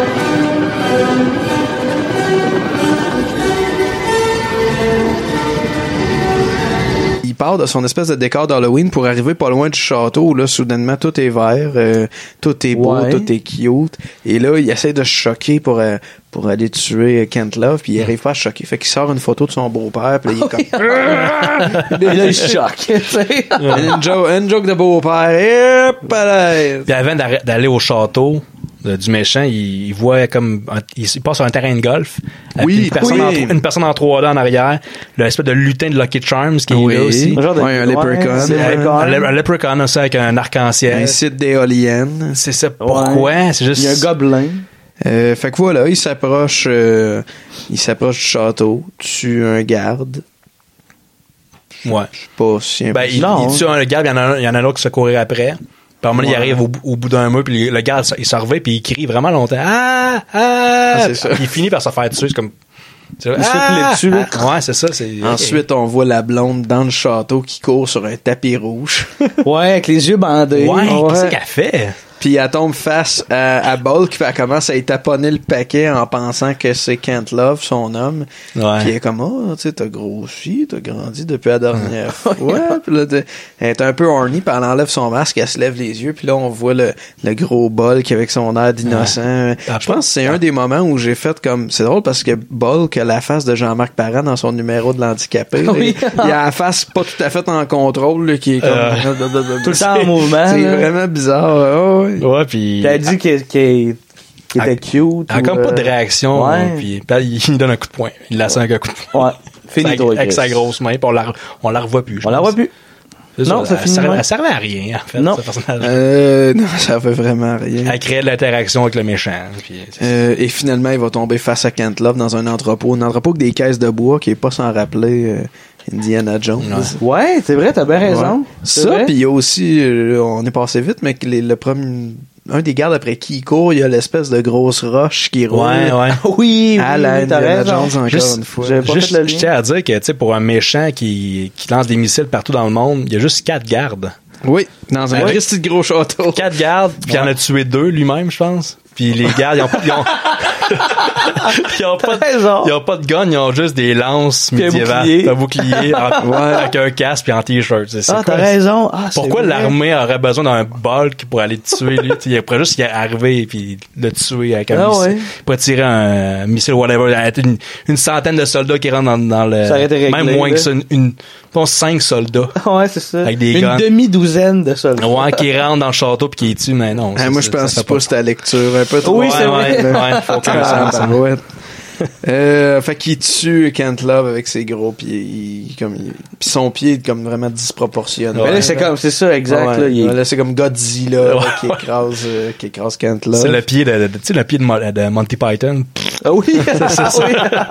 Il part de son espèce de décor d'Halloween pour arriver pas loin du château où là, soudainement, tout est vert, euh, tout est beau, ouais. tout est cute. Et là, il essaie de se choquer pour, euh, pour aller tuer Kent Love, puis il arrive pas à se choquer. Fait qu'il sort une photo de son beau-père, puis là, il est comme... Et là, il se choque. une, joke, une joke de beau-père. Hop, puis avant d'aller au château du méchant, il, il voit comme il, il passe sur un terrain de golf avec oui, une personne oui. en, une personne en trois D en arrière, l'espèce de lutin de Lucky Charms qui oui. est là aussi, un, genre de, ouais, un leprechaun, ouais, un, un, un leprechaun aussi avec un arc-en-ciel, un site d'éolienne. C'est ça. Pourquoi? Ouais. C'est juste. Il y a un gobelin. Euh, fait que voilà, il s'approche, euh, il s'approche du château, tue un garde. Ouais. Je sais pas si. Ben, il, non, il tue un garde, il y en a, il y en a un autre qui se courir après. Puis à un moment, ouais. il arrive au, au bout d'un mur, puis le gars, il se revient, puis il crie vraiment longtemps. Ah! Ah! ah c'est ça. Il finit par se faire tuer. C'est comme... C'est il ah! dessus, là. Ah! Ouais, c'est ça. C'est... Ensuite, on voit la blonde dans le château qui court sur un tapis rouge. Ouais, avec les yeux bandés. Ouais, ouais. Qu'est-ce qu'elle fait? Puis elle tombe face à, à Bulk, puis elle commence à y taponner le paquet en pensant que c'est Kent Love, son homme. Ouais. Puis elle est comme, oh, tu sais, t'as grossi, t'as grandi depuis la dernière fois. Ouais, puis là, elle est un peu horny, puis elle enlève son masque, elle se lève les yeux, puis là, on voit le, le gros Bulk avec son air d'innocent. Ouais. Je pense que c'est un des moments où j'ai fait comme, c'est drôle parce que Bulk a la face de Jean-Marc Parent dans son numéro de l'handicapé. Oui. Il, il a la face pas tout à fait en contrôle, là, qui est comme... Euh, tout le temps en mouvement. C'est là. Vraiment bizarre. Oh, ouais. Ouais, puis t'as dit qu'il était cute. Elle a comme euh... pas de réaction. Ouais. Puis il donne un coup de poing. Il la sent avec un coup de poing. Ouais. Fini avec, avec sa grosse main. Puis on la, on la revoit plus. On la revoit plus. Non, ça, ça finit. Elle servait à rien, en fait, non. ce personnage. Euh, non, ça fait vraiment rien. Elle créait de l'interaction avec le méchant. Puis, euh, et finalement, il va tomber face à Kent Love dans un entrepôt. Un entrepôt avec des caisses de bois qui est pas sans rappeler euh, Indiana Jones. Ouais, ouais c'est vrai, t'as bien raison. Ouais. Ça, puis il y a aussi, euh, on est passé vite, mais que les, le premier... Un des gardes après qui il court, il y a l'espèce de grosse roche qui roule. Ouais, ouais. oui, à oui, la oui, t'as Indiana raison. Jones encore juste, une fois. J'avais pas juste, fait le lien. je tiens à dire que, tu sais, pour un méchant qui, qui lance des missiles partout dans le monde, il y a juste quatre gardes. Oui, dans un ouais. petit gros château. Quatre gardes, puis ouais. il en a tué deux lui-même, je pense. Puis les gardes, ils ont, ils ont, ils ont pas, de, ils ont pas de gun, ils ont juste des lances médiévales, un bouclier, en, ouais. avec un casque puis en t-shirt. C'est, c'est ah, quoi, t'as raison. Ah, pourquoi c'est l'armée aurait besoin d'un bulk pour aller te tuer lui? Il pourrait juste y arriver et puis le tuer avec un ah, missile. Ouais. Il pourrait tirer un missile whatever. Une, une centaine de soldats qui rentrent dans, dans le, ça aurait été réglé, même moins là. que ça, une, une bon, cinq soldats. Ouais, c'est ça. Avec des une guns. demi-douzaine de soldats. Ouais, qui rentrent dans le château puis qui les tuent, mais non. Ah, moi, je pense que c'est pas ta lecture un peu trop. Oui, c'est vrai. Ouais, ouais, faut que ça, ça va être. Euh, fait qu'il tue Kent Love avec ses gros pieds. Il, comme, il, pis son pied est comme vraiment disproportionné. Ouais, là, c'est comme, c'est ça, exact, ouais, là, il est... là, c'est comme Godzilla, ouais. là, qui écrase, euh, qui écrase Kent Love. C'est le pied de, de tu sais, le pied de, Mo- de Monty Python. Ah oui, c'est ça. oui.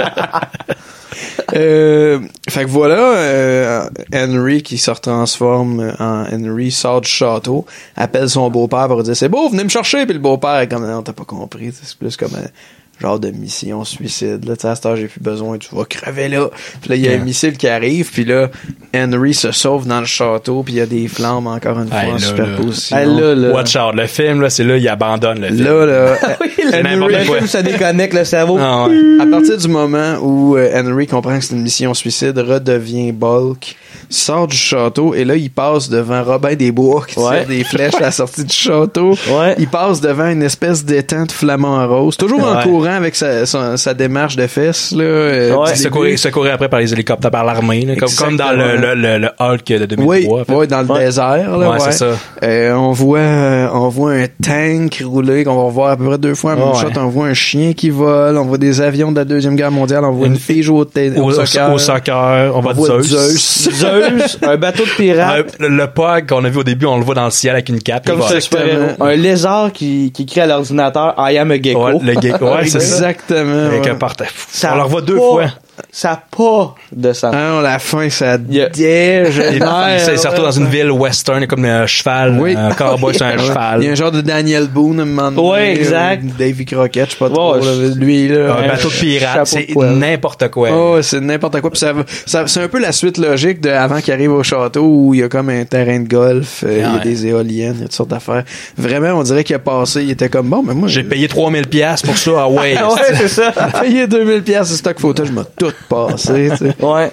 euh, fait que voilà, euh, Henry qui se transforme en Henry sort du château, appelle son beau-père pour dire c'est beau, venez me chercher, puis le beau-père est comme non, t'as pas compris, c'est plus comme un genre de mission suicide, là, tu sais, à cette heure, j'ai plus besoin, tu vas crever là. Puis là, il y a yeah. un missile qui arrive, puis là, Henry se sauve dans le château, puis il y a des flammes, encore une fois, hey, en là, superposition. Hey, là, là. Watch out, le film, là, c'est là, il abandonne le film. Là, là, oui, le, le film, ça déconnecte le cerveau. Ah, ouais. À partir du moment où euh, Henry comprend que c'est une mission suicide, redevient Bulk, sort du château, et là, il passe devant Robin des Bois, qui ouais. tire des flèches à la sortie du château. Ouais. Il passe devant une espèce d'étang de flamant rose, toujours ouais. en courant avec sa, sa, sa démarche de fesses, là. Euh, ouais. Secouru, secouru après par les hélicoptères, par l'armée, là, comme, comme dans le, le, le, le Hulk de deux mille trois. Oui, ouais, dans le ouais. désert, là. Ouais, ouais. c'est ça. Euh, on voit, euh, on voit un tank rouler, qu'on va voir à peu près deux fois en même shot. On voit un chien qui vole, on voit des avions de la Deuxième Guerre mondiale, on voit une, une fille jouer au, t- au, au soccer. Au soccer, on, on voit Zeus. Zeus. Zeus, un bateau de pirates. Le, le Pog qu'on a vu au début, on le voit dans le ciel avec une cape. Comme ça, un lézard qui, qui crie à l'ordinateur I am a gecko. Ouais, le gecko, ouais, c'est exactement. Avec ouais. un porte. On le revoit deux pas, fois. Ça n'a pas de sens. Ah non, la fin, ça yeah. dégénère. C'est surtout dans une ville western, comme un cheval, oui. un cowboy sur un cheval. Il y a un genre de Daniel Boone, un moment donné. Ouais, exact. Euh, Davy Crockett, je sais pas trop. Ouais, là, lui, là. Un bateau de pirate, c'est n'importe quoi. Oh, c'est n'importe quoi. Puis ça, ça, c'est un peu la suite logique de avant qu'il arrive au château où il y a comme un terrain de golf, euh, il y a des éoliennes, il y a toutes sortes d'affaires. Vraiment, on dirait qu'il a passé, il était comme bon, mais moi. J'ai payé trois mille dollars pour ça, ah ouais. Ouais, c'est ça. J'ai payé deux mille dollars de stock photo, je m'ai tout passé. Ouais.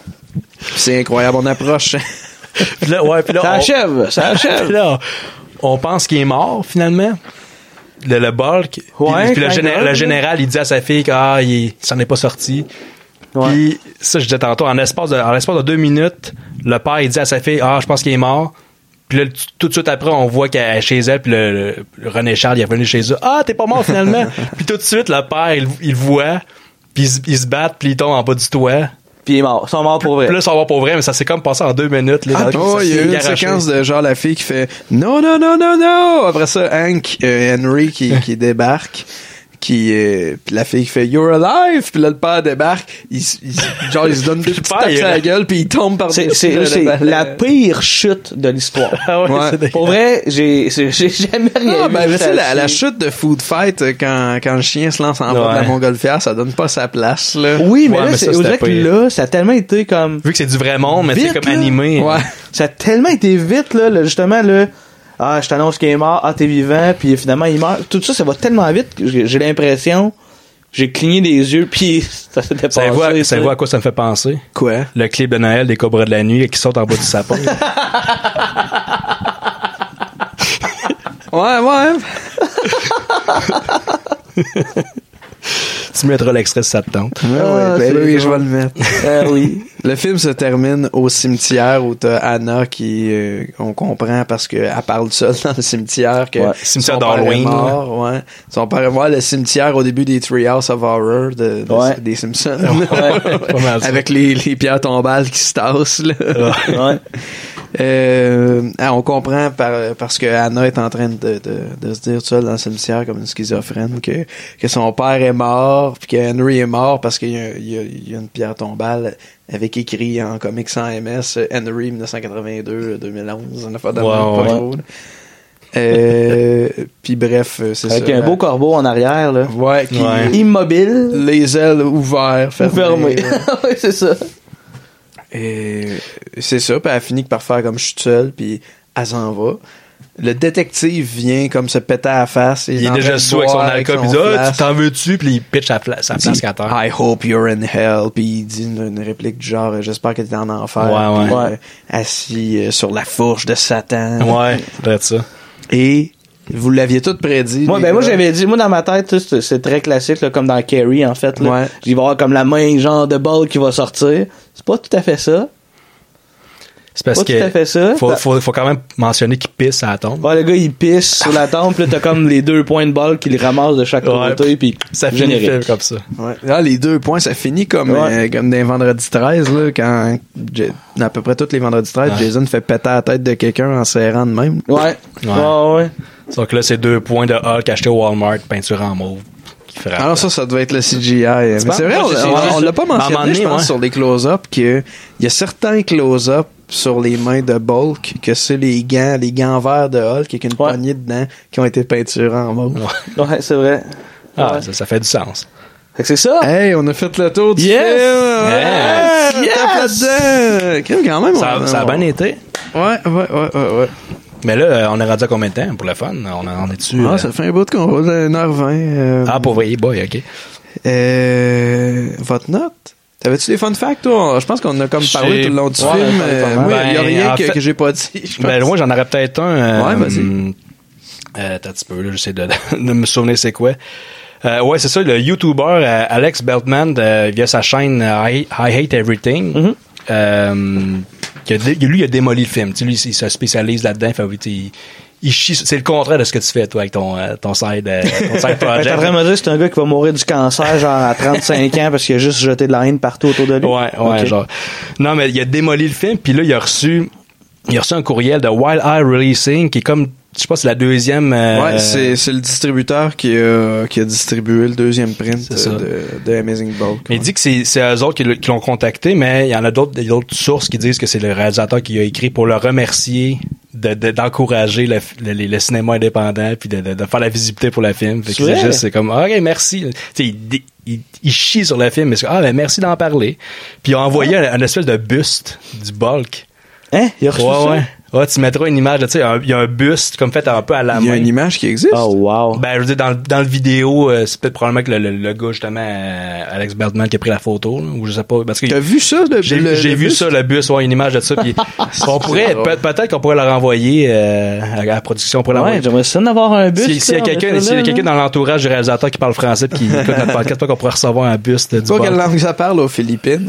C'est incroyable, on approche. Puis là, ouais, puis là, ça on, achève, ça achève. Puis là, on pense qu'il est mort, finalement. Le, le Bulk. Ouais, puis, puis le, géné- le général, il dit à sa fille qu'il ah, il s'en est pas sorti. Ouais. Puis ça, je disais tantôt, en l'espace de, en l'espace de deux minutes, le père, il dit à sa fille, ah, je pense qu'il est mort. Puis là, tout de suite après, on voit qu'elle est chez elle, puis le, le, le René Charles, il est revenu chez eux. Ah, t'es pas mort finalement. Puis tout de suite, le père, il, il voit, puis ils se battent, puis ils tombent en bas du toit. Puis il est mort. Ils sont morts pour vrai. Puis là, ils sont morts pour vrai, mais ça s'est comme passé en deux minutes. Là, ah, oh, il y a eu une séquence de genre la fille qui fait non, non, non, non, non. Après ça, Hank, euh, Henry qui, qui débarque. Qui euh, puis la fille fait You're alive, puis là le père débarque, il, il genre il se donne deux petites tapes sur la gueule puis il tombe par c'est c'est, c'est la pire chute de l'histoire. Ah ouais, ouais. Pour vrai, j'ai j'ai, j'ai jamais rien ah, vu. Ben, c'est la, la chute de Food Fight quand quand le chien se lance en bas ouais. de la montgolfière, ça donne pas sa place là. Oui, mais ouais, là mais c'est, on dirait que là, ça a tellement été comme vu que c'est du vrai monde, mais vite, c'est comme là. animé. Ouais. Ça a tellement été vite là, là justement là. Ah, je t'annonce qu'il est mort, ah, t'es vivant, puis finalement, il meurt. Tout ça, ça va tellement vite que j'ai, j'ai l'impression, j'ai cligné des yeux, puis ça s'était passé. Savez-vous savez à quoi ça me fait penser? Quoi? Le clip de Noël des Cobras de la Nuit qui sautent en bas du sapin. Ouais, ouais. Tu mettras l'extrait si ça te tente. Ouais, ah, ouais, ben oui, je vais le mettre. Ah oui. Le film se termine au cimetière où t'as Anna qui, euh, on comprend parce qu'elle parle seule dans le cimetière que ouais, cimetière son père d'Halloween. Est mort, ouais. Son père est mort, le cimetière au début des Treehouse of Horror de, de, ouais. des Simpsons. Ouais. Avec les, les pierres tombales qui se tassent, là. Ouais. Euh, ah, on comprend par, parce que Anna est en train de, de, de se dire tout seul dans le cimetière comme une schizophrène que, que son père est mort puis que Henry est mort parce qu'il y a, il y a, il y a une pierre tombale avec écrit en comics sans M S Henry dix-neuf cent quatre-vingt-deux deux mille onze, on a pas de wow, pas ouais. trop. Euh, puis bref, c'est avec ça. Avec un beau corbeau en arrière, là. Ouais, qui ouais. est immobile. Les ailes ouvertes, fermées. Fermées. Oui, c'est ça. Et c'est ça, puis elle finit par faire comme je suis seule, puis elle s'en va. Le détective vient comme se péter à la face. Il est déjà sous avec son alcool, puis il dit ah, tu t'en veux-tu, puis il pitch sa place à terre. I hope you're in hell, puis il dit une, une réplique du genre j'espère que t'es en enfer. Ouais, ouais. Euh, assis euh, sur la fourche de Satan. Ouais, peut-être ça. Et vous l'aviez tout prédit. Moi, ben moi j'avais dit, moi dans ma tête, c'est, c'est très classique, là, comme dans Carrie en fait. Là. Ouais. Il va y avoir comme la main genre de Bulk qui va sortir. C'est pas tout à fait ça. C'est parce pas que tout à fait ça. Faut, faut, faut quand même mentionner qu'il pisse à la tombe. Ouais, le gars il pisse sur la tombe, puis là t'as comme les deux points de Bulk qu'il ramasse de chaque ouais, côté, puis ça finit le comme ça. Ouais. Là, les deux points, ça finit comme, ouais. euh, comme des vendredis treize, là, quand à peu près tous les vendredis treize, ouais. Jason fait péter la tête de quelqu'un en serrant de même. Ouais. Ouais, ouais. ouais. Donc là, c'est deux points de Hulk achetés au Walmart, peinture en mauve. Alors ça, ça doit être le C G I. Mais c'est vrai, on, on, on l'a pas mentionné, donné, je pense, ouais. sur les close-up, qu'il y a certains close-up sur les mains de Bulk, que c'est les gants, les gants verts de Hulk, avec une ouais. poignée dedans, qui ont été peinturés en mauve. Ouais, ouais c'est vrai. Ah, ouais. ça, ça fait du sens. Fait que c'est ça. Hey, on a fait le tour du yes! film. Yes! Yes! Yes! Là-dedans. Quand même, ça, on, ça a bien été. Ouais, ouais, ouais, ouais, ouais. Mais là, on est rendu à combien de temps pour le fun? On en est dessus. Ah, euh... ça fait un bout de qu'on roule, une heure vingt. Euh... Ah, pour vrai, boy, ok. Euh, votre note? T'avais-tu des fun facts, toi? Je pense qu'on a comme parlé tout le long du ouais, film. Euh, moi, il ben, n'y a rien que, fait, que j'ai pas dit. Ben, moi, j'en aurais peut-être un. Euh, ouais, vas-y. Euh, t'as un petit peu, là, j'essaie de, de me souvenir c'est quoi. Euh, ouais, c'est ça, le YouTuber euh, Alex Beltman, euh, via sa chaîne euh, I, I Hate Everything, mm-hmm. euh, qui a, lui, il a démoli le film. Tu sais, lui, il se spécialise là-dedans. Fait, il, il chie. C'est le contraire de ce que tu fais, toi, avec ton, euh, ton side, euh, ton side project. T'es en train de me dire que c'est un gars qui va mourir du cancer, genre, à trente-cinq ans, parce qu'il a juste jeté de la haine partout autour de lui? Ouais, ouais, okay. genre. Non, mais il a démoli le film, puis là, il a reçu, il a reçu un courriel de Wild Eye Releasing, qui est comme, je sais pas, c'est la deuxième. Euh, ouais, c'est, c'est le distributeur qui a, qui a distribué le deuxième print de, de Amazing Bulk. Mais il dit que c'est, c'est eux autres qui, qui l'ont contacté, mais il y en a d'autres, d'autres sources qui disent que c'est le réalisateur qui a écrit pour le remercier de, de, d'encourager le, le, le cinéma indépendant puis de, de, de faire la visibilité pour le film. Fait que c'est juste, c'est comme, ok, merci. Tu sais, il, il, il chie sur le film, mais c'est ah, ben merci d'en parler. Puis il a envoyé un, un espèce de buste du Bulk. Hein? Il a reçu ouais, ça? Ouais. Ouais, tu mettras une image, tu sais, il y a un buste comme fait un peu à la main. Il y a une image qui existe? Oh, wow. Ben, je veux dire, dans, dans le vidéo, euh, c'est peut-être probablement que le, le, le gars, justement, euh, Alex Beltman, qui a pris la photo, là, ou je sais pas. Parce que t'as vu ça, le J'ai, le, j'ai le vu buste? ça, le buste, ouais, une image de ça, puis on pourrait, peut, peut-être qu'on pourrait le renvoyer, euh, à la production, on pourrait ouais, l'envoyer. j'aimerais ça d'avoir un buste. Si, s'il y a quelqu'un, s'il y a quelqu'un dans l'entourage du réalisateur qui parle français pis qui écoute notre podcast, pas qu'on pourrait recevoir un buste du Pas quelle langue ça parle aux Philippines.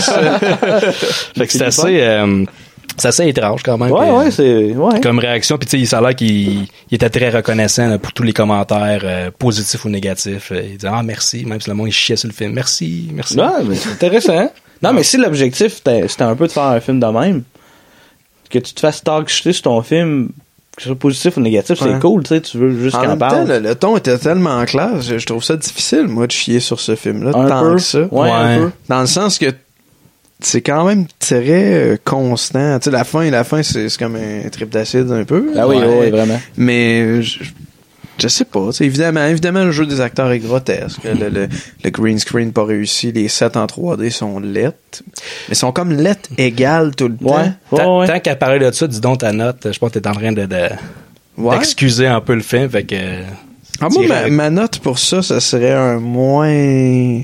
Fait que c'est assez, euh, c'est assez étrange quand même. Ouais, ouais, c'est, ouais. Comme réaction, puis tu sais, ça a l'air qu'il il était très reconnaissant là, pour tous les commentaires euh, positifs ou négatifs. Il disait ah merci, même si le monde il chiait sur le film. Merci, merci. Non, mais c'est intéressant. Non, mais si l'objectif c'était, c'était un peu de faire un film de même, que tu te fasses talk shit sur ton film, que ce soit positif ou négatif, ouais. C'est cool, tu sais, tu veux juste qu'il en parle. Le, le ton était tellement clair, je, je trouve ça difficile, moi, de chier sur ce film-là, un tant peu. que ça. Ouais, ouais. Un peu. Dans le sens que c'est quand même très euh, constant. Tu sais, la fin, la fin, c'est, c'est comme un trip d'acide un peu. Ah oui, ouais, oui, vraiment. Mais je, je sais pas. Tu sais, évidemment, évidemment, le jeu des acteurs est grotesque. le, le, le green screen pas réussi. Les sets en trois D sont lettres. Mais sont comme lettres égales tout le ouais. temps. Ouais, tant, ouais. tant qu'à parler de ça, dis donc ta note. Je pense que t'es en train de, de ouais. d'excuser un peu le film. Fait que. Ah, moi, ma, ma note pour ça, ça serait un moins.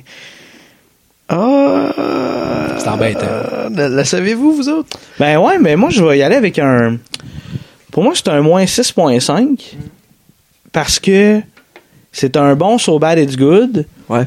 Ah. C'est embêtant. Euh, le, le savez-vous, vous autres? Ben ouais, mais moi, je vais y aller avec un. Pour moi, c'est un moins six virgule cinq. Parce que c'est un bon So Bad It's Good. Ouais.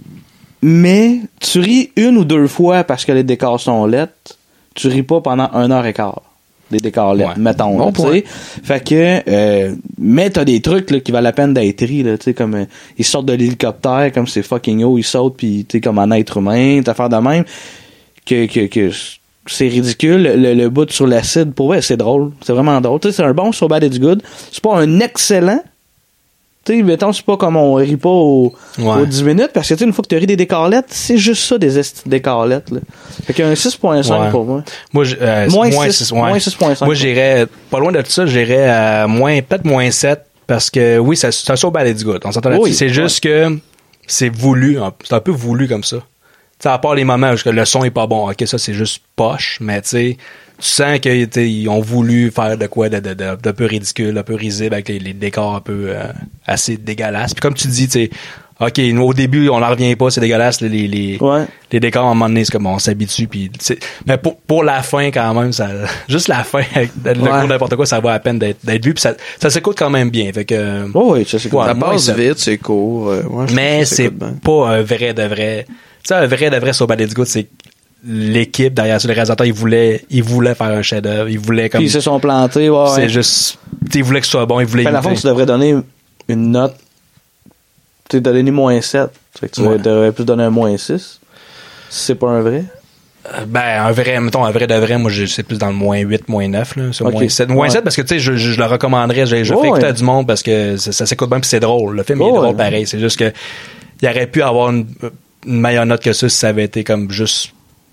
Mais tu ris une ou deux fois parce que les décors sont lettres. Tu ris pas pendant une heure et quart. Des décors lettres, ouais. Mettons. Bon là, fait que, euh, mais t'as des trucs là, qui valent la peine d'être ri, là, tu sais, comme euh, ils sortent de l'hélicoptère, comme c'est fucking haut, ils sautent, puis tu sais, comme un être humain, t'as affaire de même, que, que, que c'est ridicule. Le, le bout sur l'acide, pour vrai, c'est drôle. C'est vraiment drôle. Tu sais, c'est un bon So Bad It's Good. C'est pas un excellent. Tu sais, mettons, c'est pas comme on rit pas au, Ouais. aux dix minutes, parce que tu sais, une fois que tu ris des décarlettes, c'est juste ça, des esti décarlettes, là. Fait qu'il y a un six point cinq Ouais. pour moi. Moi, je- euh, Moins moins six, six, ouais. moins six point cinq. Moi, j'irais, pas loin de ça, j'irais à moins, peut-être moins sept, parce que oui, ça- c'est un So Bad It's Good. On s'entend là-dessus. Oui, c'est juste que c'est voulu. hein. C'est un peu voulu comme ça. Tu sais, à part les moments où le son est pas bon, ok, ça c'est juste poche, mais tu sais, tu sens qu'ils ont voulu faire de quoi de, de, de, de peu ridicule, un peu risible, avec les, les décors un peu euh, assez dégueulasses. Puis comme tu dis, tu sais, ok, nous, au début, on n'en revient pas, c'est dégueulasse, les, les, Ouais. les décors, à un moment donné, c'est comme on s'habitue, puis c'est- mais pour, pour la fin, quand même, ça, juste la fin, avec le Ouais. coup n'importe quoi, ça vaut à peine d'être, d'être vu, puis ça, ça s'écoute quand même bien, fait que... Oh oui, ça s'écoute. Ça moi, passe ça- vite, c'est court. euh, ouais, je mais trouve que ça c'est s'écoute bien. pas un vrai de vrai. Tu sais, un vrai de vrai So Bad It's Good, c'est l'équipe derrière ça, le réalisateur, il voulait, il voulait faire un chef-d'œuvre, il voulait comme. Puis ils se sont plantés, ouais. c'est ouais. juste, tu sais, il voulait que ce soit bon, il voulait. Fait, à la fin, imiter. tu devrais donner une note. Tu devrais donner moins sept. Fait que tu Ouais. devrais plus donner un moins six. Si c'est pas un vrai. Euh, Ben, un vrai, mettons, un vrai de vrai, moi, je- c'est plus dans le moins huit, moins neuf, là. C'est Ok. moins sept. Moins Ouais. sept parce que, tu sais, je, je, je le recommanderais, je, je Oh, fais écouter ouais. à du monde parce que ça, ça s'écoute bien puis c'est drôle. Le film, il est Oh, drôle ouais. pareil. C'est juste que, il aurait pu avoir une, une meilleure note que ça si ça avait été comme juste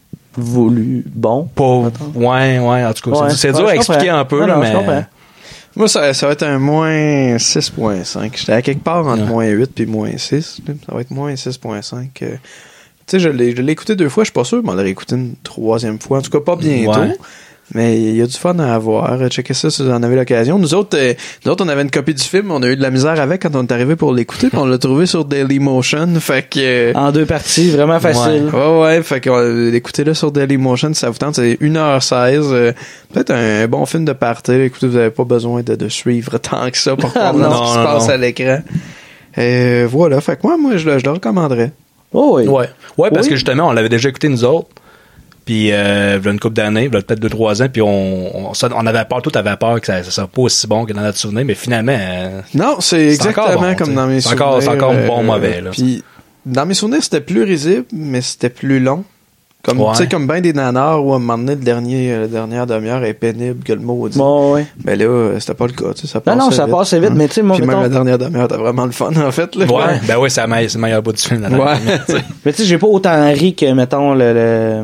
Voulu, bon. pas, ouais, ouais, en tout cas, Ouais. c'est, c'est Ouais, dur à je expliquer comprends. un peu, Non, là, non, je mais. comprends. Moi, ça, ça va être un moins six point cinq. J'étais à quelque part entre Ouais. moins huit puis moins six. là. Ça va être moins six point cinq. euh. Tu sais, je l'ai, je l'ai écouté deux fois. Je suis pas sûr, mais on l'aurait écouté une troisième fois. En tout cas, pas bientôt. Ouais. Mais il y a du fun à avoir. Checkez ça si vous en avez l'occasion. Nous autres, euh, nous autres, on avait une copie du film. On a eu de la misère avec quand on est arrivé pour l'écouter. Puis on l'a trouvé sur Dailymotion. Fait que... euh, En deux parties, vraiment facile. Ouais, ouais, fait que euh, écoutez-le sur Dailymotion si ça vous tente, c'est une heure seize. euh, peut-être un bon film de party. Écoutez, vous n'avez pas besoin de, de suivre tant que ça pour comprendre Non, ce qui se non, passe non. à l'écran. Euh, voilà, fait que moi, moi je, le, je le recommanderais. Oh oui. Ouais. Ouais, parce Oui. que justement, on l'avait déjà écouté nous autres. Puis, euh, il y a une couple d'années, il y a peut-être deux, trois ans, puis on, on, ça- on avait peur, tout avait peur que ça, ça soit pas aussi bon que dans notre souvenir, mais finalement, euh, Non, c'est exactement encore bon, comme t'sais. dans mes C'est souvenirs. encore- c'est encore euh, bon, mauvais, là. Puis, dans mes souvenirs, c'était plus risible, mais c'était plus long. Comme, Ouais. tu sais, comme ben des nanars où à un moment donné, le dernier, euh, la dernière demi-heure est pénible que le mot dit. Bon, ouais. Mais là, euh, c'était pas le cas, tu sais, ça Non, passait non, ça vite. passait vite, mais tu sais, moi, Puis même mettons- la dernière demi-heure, t'as vraiment le fun, en fait, là. ouais, ben oui, c'est la meilleure- c'est le meilleur bout du film, là. Ouais. Mais tu sais, j'ai pas autant ri que, mettons, le, le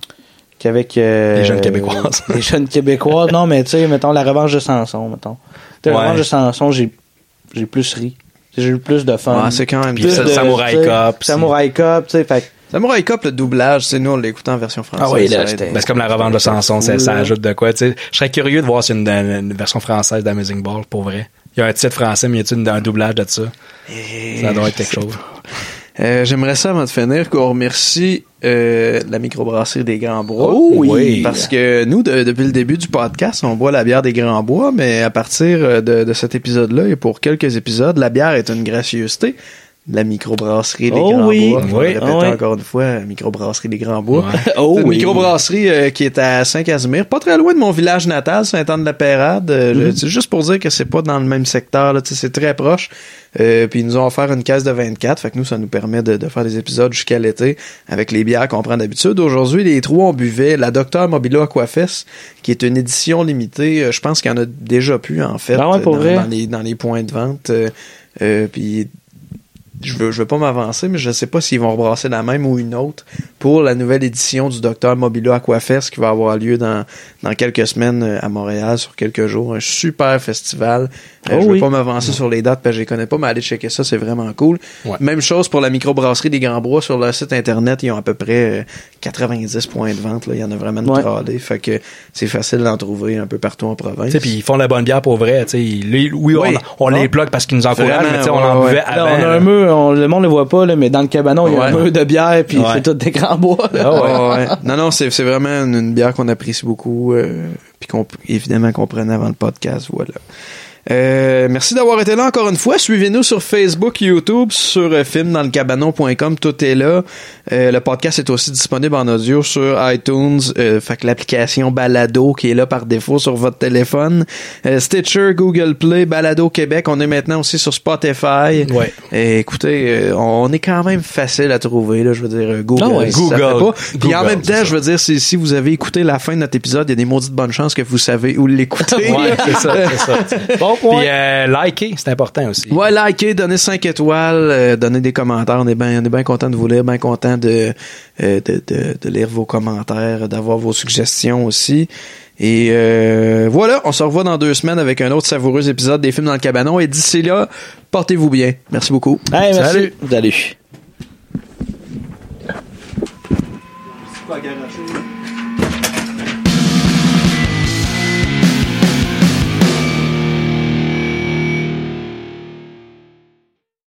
qu'avec euh, Les jeunes Québécoises. les jeunes Québécoises. Non, mais tu sais, mettons, la revanche de Samson, mettons. Tu sais, la Ouais. revanche de Samson, j'ai, j'ai plus ri. J'ai eu plus de fun. Ouais, c'est quand même Puis Plus ça, de- Samurai tu sais, Cop, c'est- Samurai Cop, tu sais, fait que- Samurai Cop, le doublage, c'est nous, on l'écoutait en version française. Ah oui, là, ça aide. j'étais- Ben, c'est comme la revanche de Samson, ça, cool, ça là. ajoute de quoi, tu sais. Je serais curieux de voir si une, une version française d'Amazing Ball, pour vrai. Il y a un titre français, mais y a-t-il une- un doublage de ça? Ça doit être quelque chose. Euh, j'aimerais ça, avant de finir, qu'on remercie euh, la microbrasserie des Grands Bois. Oh oui. Parce que nous, de- depuis le début du podcast, on boit la bière des Grands Bois, mais à partir de, de cet épisode-là, et pour quelques épisodes, la bière est une gracieuseté. La microbrasserie des Oh Grands oui. Bois. On Oui. va le répéter Oh oui. encore une fois, la microbrasserie des Grands Bois. Ouais. Oh C'est une oui. microbrasserie euh, qui est à Saint-Casimir, pas très loin de mon village natal, Saint-Anne-de-la-Pérade. Euh, Mm-hmm. je- C'est juste pour dire que c'est pas dans le même secteur, là, tu sais, c'est très proche. Euh, puis ils nous ont offert une caisse de vingt-quatre, fait que nous, ça nous permet de, de faire des épisodes jusqu'à l'été avec les bières qu'on prend d'habitude. Aujourd'hui, les trois, on buvait la Docteur Mobilo Aquafest, qui est une édition limitée. Euh, Je pense qu'il y en a déjà plus, en fait, Ah ouais, pour dans, vrai? dans les, dans les points de vente. Euh, euh, puis je veux, je veux pas m'avancer, mais je sais pas s'ils vont rebrasser la même ou une autre pour la nouvelle édition du Docteur Mobilo Aquafest qui va avoir lieu dans, dans quelques semaines euh, à Montréal, sur quelques jours. Un super festival. Euh, Oh je veux oui. pas m'avancer sur les dates parce que je les connais pas, mais allez checker ça, c'est vraiment cool. Ouais. Même chose pour la microbrasserie des Grands Bois sur leur site internet. Ils ont à peu près euh, quatre-vingt-dix points de vente. Là. Il y en a vraiment une Ouais. tralée. Fait que c'est facile d'en trouver un peu partout en province. Tu sais, puis ils font de la bonne bière pour vrai, tu sais. Ils- Oui, Oui. on, on Non. les bloque parce qu'ils nous encouragent, Vraiment, mais tu sais, on ouais, en ouais. buvait Là, avant. on a là. un mur, on- le monde le voit pas, là, mais dans le cabanon, il y a Ouais. un mur de bière, puis Ouais. c'est tout des grands bois. là. Ah ouais, ouais. Non, non, c'est, c'est vraiment une, une bière qu'on apprécie beaucoup, euh, puis qu'on, évidemment, qu'on prenait avant le podcast, voilà. Euh, merci d'avoir été là encore une fois. Suivez-nous sur Facebook, YouTube, sur euh, film dans le cabanon point com. Tout est là. Euh, le podcast est aussi disponible en audio sur iTunes. Euh, fait que l'application Balado qui est là par défaut sur votre téléphone. Euh, Stitcher, Google Play, Balado Québec. On est maintenant aussi sur Spotify. Ouais. Et écoutez, euh, on est quand même facile à trouver. Là, je veux dire, Google. Ah ouais, ça Google. fait pas. Puis Google, en même temps, c'est je veux dire, si, si vous avez écouté la fin de notre épisode, il y a des maudites bonnes chances que vous savez où l'écouter. Ouais, c'est ça, c'est ça. Bon point. Puis euh, liker, c'est important aussi. Ouais, likez, donnez cinq étoiles, euh, donnez des commentaires. On est bien, on est bien content de vous lire, bien content de, euh, de, de, de lire vos commentaires, d'avoir vos suggestions aussi. Et euh, voilà, on se revoit dans deux semaines avec un autre savoureux épisode des Films dans le Cabanon. Et d'ici là, portez-vous bien. Merci beaucoup. Hey, merci. Salut. Salut. Pas garoché.